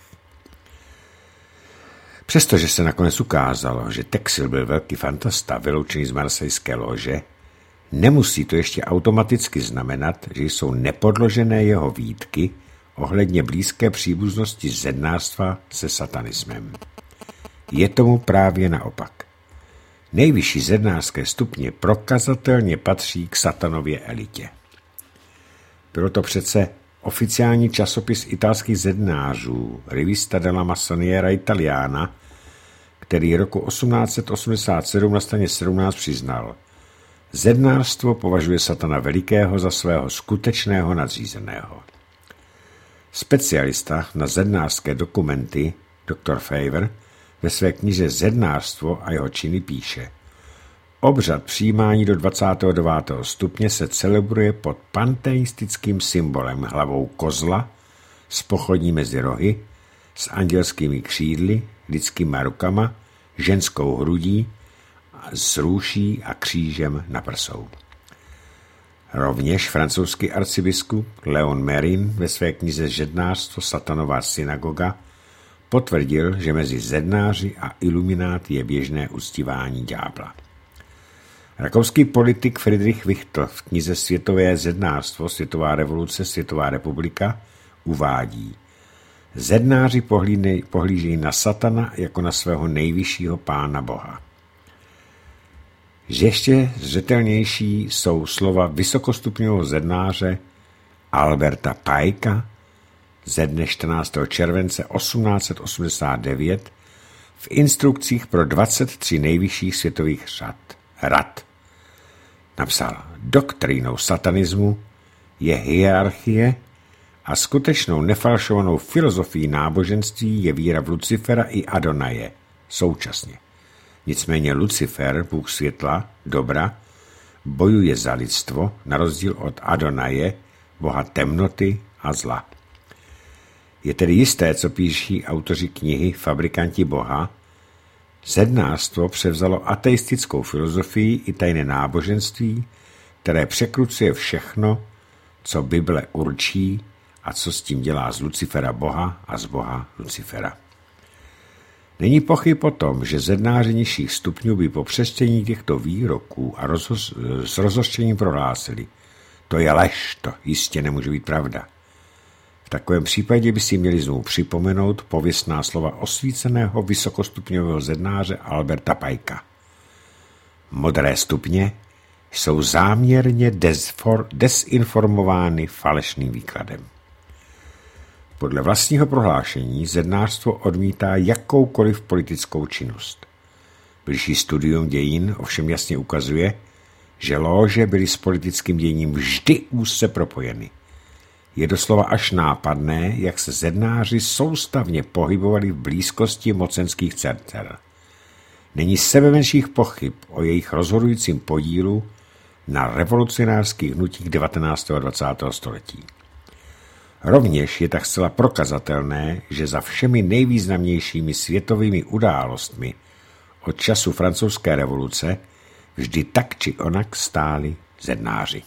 Přestože se nakonec ukázalo, že Texil byl velký fantasta vyloučený z marsejské lože, nemusí to ještě automaticky znamenat, že jsou nepodložené jeho výtky ohledně blízké příbuznosti zednářstva se satanismem. Je tomu právě naopak. Nejvyšší zednářské stupně prokazatelně patří k satanově elitě. Bylo to přece oficiální časopis italských zednářů Rivista della Massoniera Italiana, který roku 1887 na straně 17 přiznal: zednářstvo považuje satana velikého za svého skutečného nadřízeného. Specialista na zednářské dokumenty dr. Favor ve své knize Zednářstvo a jeho činy píše: obřad přijímání do 29. stupně se celebruje pod panteistickým symbolem hlavou kozla s pochodní mezi rohy, s andělskými křídly, lidskýma rukama, ženskou hrudí, s růší a křížem na prsou. Rovněž francouzský arcibiskup Leon Merin ve své knize Zednářstvo satanová synagoga potvrdil, že mezi zednáři a ilumináty je běžné uctívání ďábla. Rakouský politik Friedrich Wichtl v knize Světové zednářstvo, Světová revoluce, Světová republika uvádí: zednáři pohlížejí na satana jako na svého nejvyššího pána Boha. Ještě zřetelnější jsou slova vysokostupňového zednáře Alberta Pikea ze dne 14. července 1889 v instrukcích pro 23 nejvyšších světových rad. Napsal: doktrínou satanismu je hierarchie a skutečnou nefalšovanou filozofií náboženství je víra v Lucifera i Adonaje současně. Nicméně Lucifer, bůh světla, dobra, bojuje za lidstvo na rozdíl od Adonaje, boha temnoty a zla. Je tedy jisté, co píší autoři knihy Fabrikanti boha: zednářstvo převzalo ateistickou filozofii i tajné náboženství, které překrucuje všechno, co Bible určí a co s tím dělá z Lucifera boha a z boha Lucifera. Není pochyb o tom, že zednáři nižších stupňů by po přečtení těchto výroků a s rozhořčením prohlásili: to je lež, to jistě nemůže být pravda. V takovém případě by si měli znovu připomenout pověstná slova osvíceného vysokostupňového zednáře Alberta Pajka. Modré stupně jsou záměrně desinformovány falešným výkladem. Podle vlastního prohlášení zednářstvo odmítá jakoukoliv politickou činnost. Bližší studium dějin ovšem jasně ukazuje, že lóže byly s politickým děním vždy úzce propojeny. Je doslova až nápadné, jak se zednáři soustavně pohybovali v blízkosti mocenských center. Není sebemenších pochyb o jejich rozhodujícím podílu na revolucionářských hnutích 19. a 20. století. Rovněž je tak zcela prokazatelné, že za všemi nejvýznamnějšími světovými událostmi od času francouzské revoluce vždy tak či onak stáli zednáři.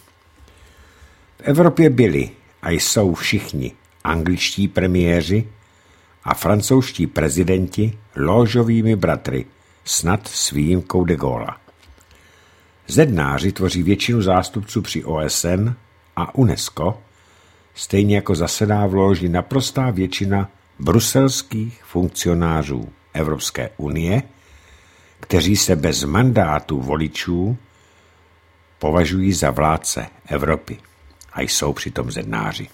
V Evropě byli a jsou všichni angličtí premiéři a francouzští prezidenti lóžovými bratry, snad s výjimkou de Gaulle'a. Zednáři tvoří většinu zástupců při OSN a UNESCO, stejně jako zasedá v lóži naprostá většina bruselských funkcionářů Evropské unie, kteří se bez mandátu voličů považují za vládce Evropy a jsou přitom zednáři.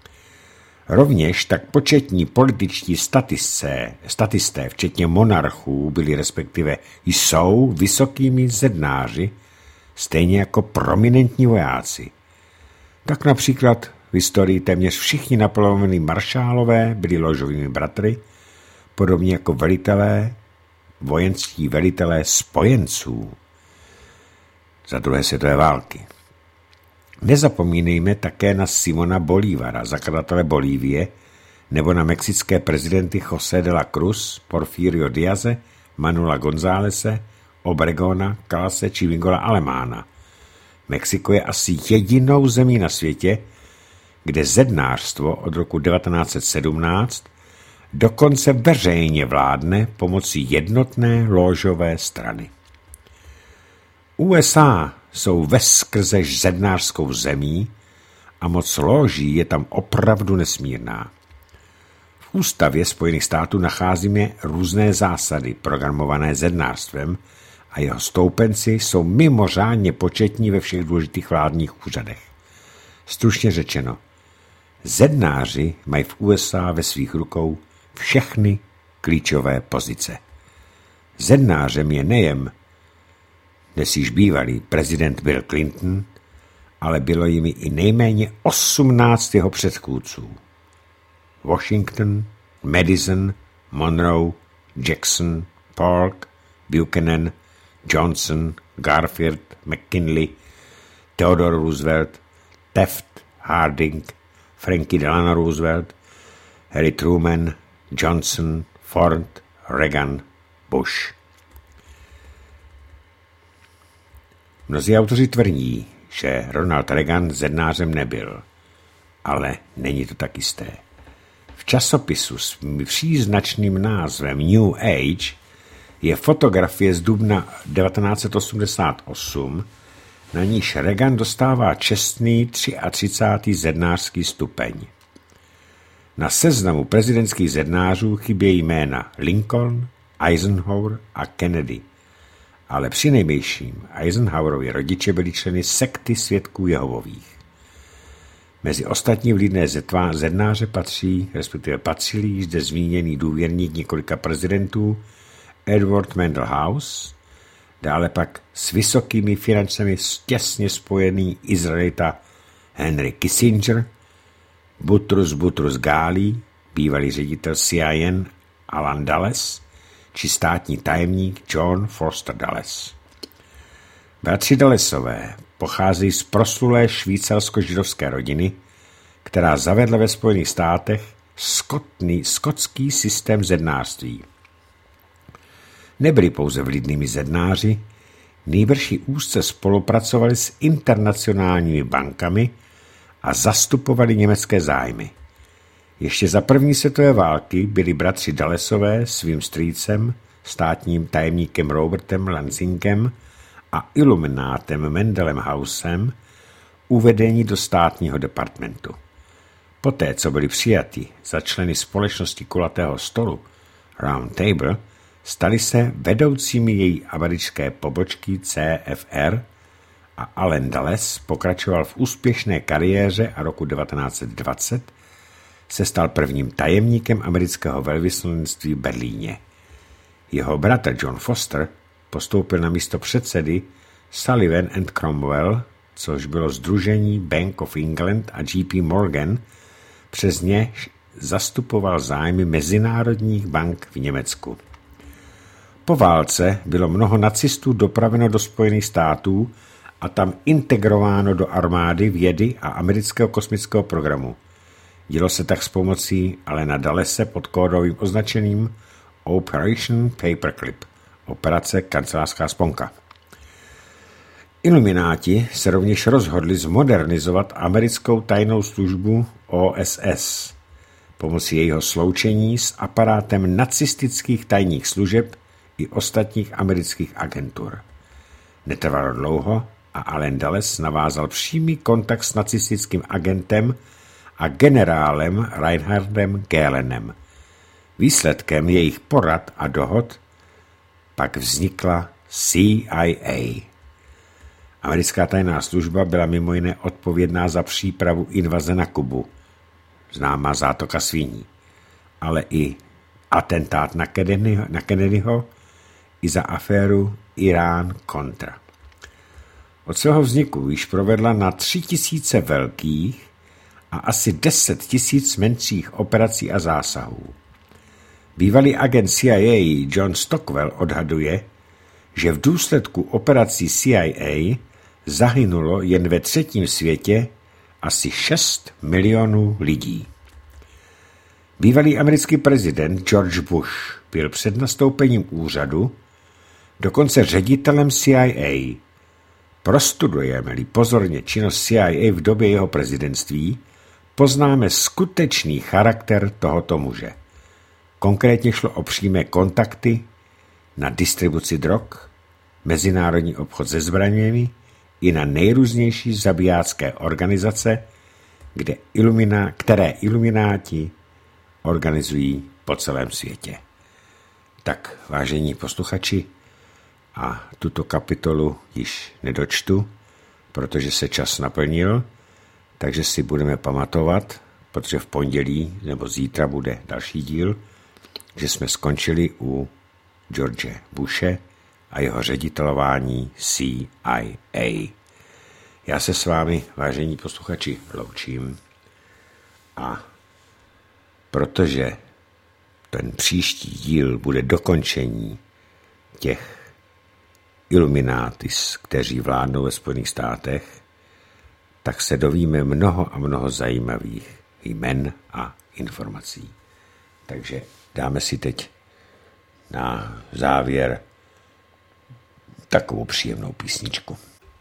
Rovněž tak početní političtí statisté, včetně monarchů, byli respektive jsou vysokými zednáři, stejně jako prominentní vojáci. Tak například v historii téměř všichni Napoleonovi maršálové byli lóžovými bratry, podobně jako vojenskí velitelé spojenců za druhé světové války. Nezapomínejme také na Simona Bolívara, zakladatele Bolívie, nebo na mexické prezidenty José de la Cruz, Porfirio Díaze, Manuela Gonzálese, Obregona, Calase či Miguela Alemána. Mexiko je asi jedinou zemí na světě, kde zednářstvo od roku 1917 dokonce veřejně vládne pomocí jednotné lóžové strany. USA jsou veskrze zednářskou zemí a moc lóží je tam opravdu nesmírná. V ústavě Spojených států nacházíme různé zásady programované zednářstvem a jeho stoupenci jsou mimořádně početní ve všech důležitých vládních úřadech. Stručně řečeno, zednáři mají v USA ve svých rukou všechny klíčové pozice. Zednářem je nejen dnes již bývalý prezident Bill Clinton, ale bylo jimi i nejméně 18 jeho předchůdců. Washington, Madison, Monroe, Jackson, Polk, Buchanan, Johnson, Garfield, McKinley, Theodore Roosevelt, Taft, Harding, Franklin Delano Roosevelt, Harry Truman, Johnson, Ford, Reagan, Bush. Mnozí autoři tvrdí, že Ronald Reagan zednářem nebyl, ale není to tak jisté. V časopisu s příznačným názvem New Age je fotografie z dubna 1988, na níž Reagan dostává čestný 33. zednářský stupeň. Na seznamu prezidentských zednářů chybějí jména Lincoln, Eisenhower a Kennedy, ale přinejmenším Eisenhowerovi rodiče byli členy sekty svědků Jehovových. Mezi ostatní vlídné zednáře patřili již zde zmíněný důvěrník několika prezidentů Edward Mandell House, dále pak s vysokými financemi těsně spojený Izraelita Henry Kissinger, Butrus Ghali, bývalý ředitel CIA Alan Dulles, či státní tajemník John Foster Dulles. Bratři Dullesové pocházejí z proslulé švýcarsko-židovské rodiny, která zavedla ve Spojených státech skotský systém zednářství. Nebyli pouze vlídnými zednáři, nýbrž i úzce spolupracovali s internacionálními bankami a zastupovali německé zájmy. Ještě za první světové války byli bratři Dullesové svým strýcem, státním tajemníkem Robertem Lansingem a iluminátem Mendelem Hausem uvedeni do státního departmentu. Poté, co byli přijati za členy společnosti kulatého stolu Round Table, stali se vedoucími její americké pobočky CFR a Allen Dulles pokračoval v úspěšné kariéře a roku 1920 se stal prvním tajemníkem amerického velvyslanectví v Berlíně. Jeho bratr John Foster postoupil na místo předsedy Sullivan and Cromwell, což bylo sdružení Bank of England a JP Morgan, přes něž zastupoval zájmy mezinárodních bank v Německu. Po válce bylo mnoho nacistů dopraveno do Spojených států a tam integrováno do armády, vědy a amerického kosmického programu. Dělo se tak s pomocí Allena Dullese pod kódovým označením Operation Paperclip, operace kancelářská sponka. Ilumináti se rovněž rozhodli zmodernizovat americkou tajnou službu OSS pomocí jejího sloučení s aparátem nacistických tajných služeb i ostatních amerických agentur. Netrvalo dlouho a Allen Dulles navázal přímý kontakt s nacistickým agentem a generálem Reinhardem Gehlenem. Výsledkem jejich porad a dohod pak vznikla CIA. Americká tajná služba byla mimo jiné odpovědná za přípravu invaze na Kubu, známá zátoka svíní, ale i atentát na Kennedyho i za aféru Irán-Contra. Od svého vzniku již provedla na 3000 velkých a asi 10 000 menších operací a zásahů. Bývalý agent CIA John Stockwell odhaduje, že v důsledku operací CIA zahynulo jen ve třetím světě asi 6 milionů lidí. Bývalý americký prezident George Bush byl před nastoupením úřadu dokonce ředitelem CIA. Prostudujeme-li pozorně činnost CIA v době jeho prezidentství, poznáme skutečný charakter tohoto muže. Konkrétně šlo o přímé kontakty na distribuci drog, mezinárodní obchod se zbraněmi i na nejrůznější zabijácké organizace, které ilumináti organizují po celém světě. Tak, vážení posluchači, a tuto kapitolu již nedočtu, protože se čas naplnil, takže si budeme pamatovat, protože v pondělí nebo zítra bude další díl, že jsme skončili u George Bushe a jeho ředitelování CIA. Já se s vámi, vážení posluchači, loučím a protože ten příští díl bude dokončení těch Illuminatis, kteří vládnou ve Spojených státech, tak se dovíme mnoho a mnoho zajímavých jmen a informací. Takže dáme si teď na závěr takovou příjemnou písničku.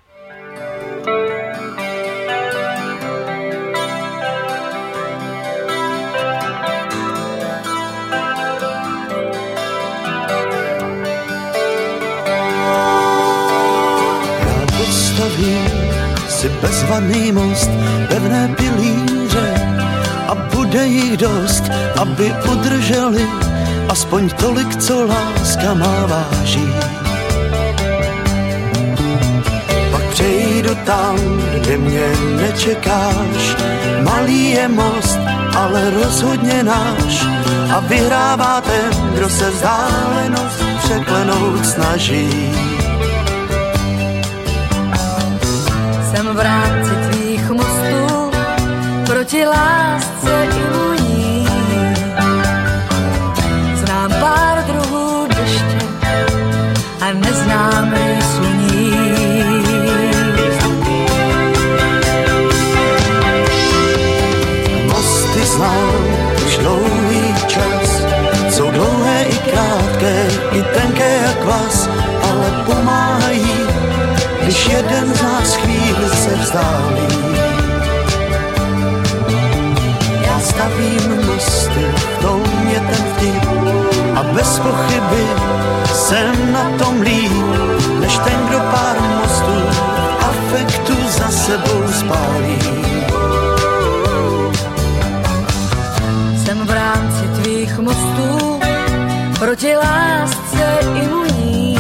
Si bezvaný most, pevné pilíře a bude jich dost, aby udrželi aspoň tolik, co láska má váží. Pak přejdu tam, kde mě nečekáš, malý je most, ale rozhodně náš a vyhrává ten, kdo se vzdálenost překlenout snaží. Jsem v rámci tvých mostů proti lásce imuní. Znám pár druhů deště a neznámý sluní. Mosty znám už dlouhý čas, jsou dlouhé i krátké, i tenké jak vás, ale pomáhají, když jeden z nás chvíli se vzdálí. Já stavím a bez pochyby jsem na tom líp, než ten, kdo pár mostů afektu za sebou spálí. Jsem v rámci tvých mostů proti lásce imunní.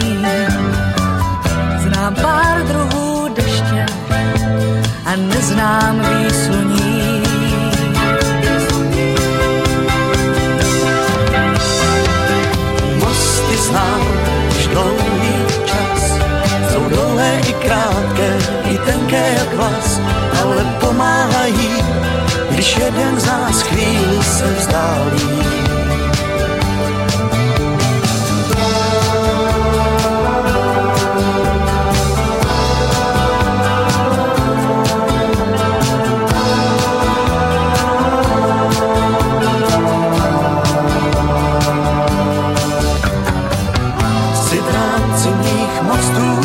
Znám pár druhů deště a neznám výsluní. Mosty znám už dlouhý čas, jsou dlouhé i krátké, i tenké jak vlas, ale pomáhají, když jeden z nás chvíli se vzdálí. Mostů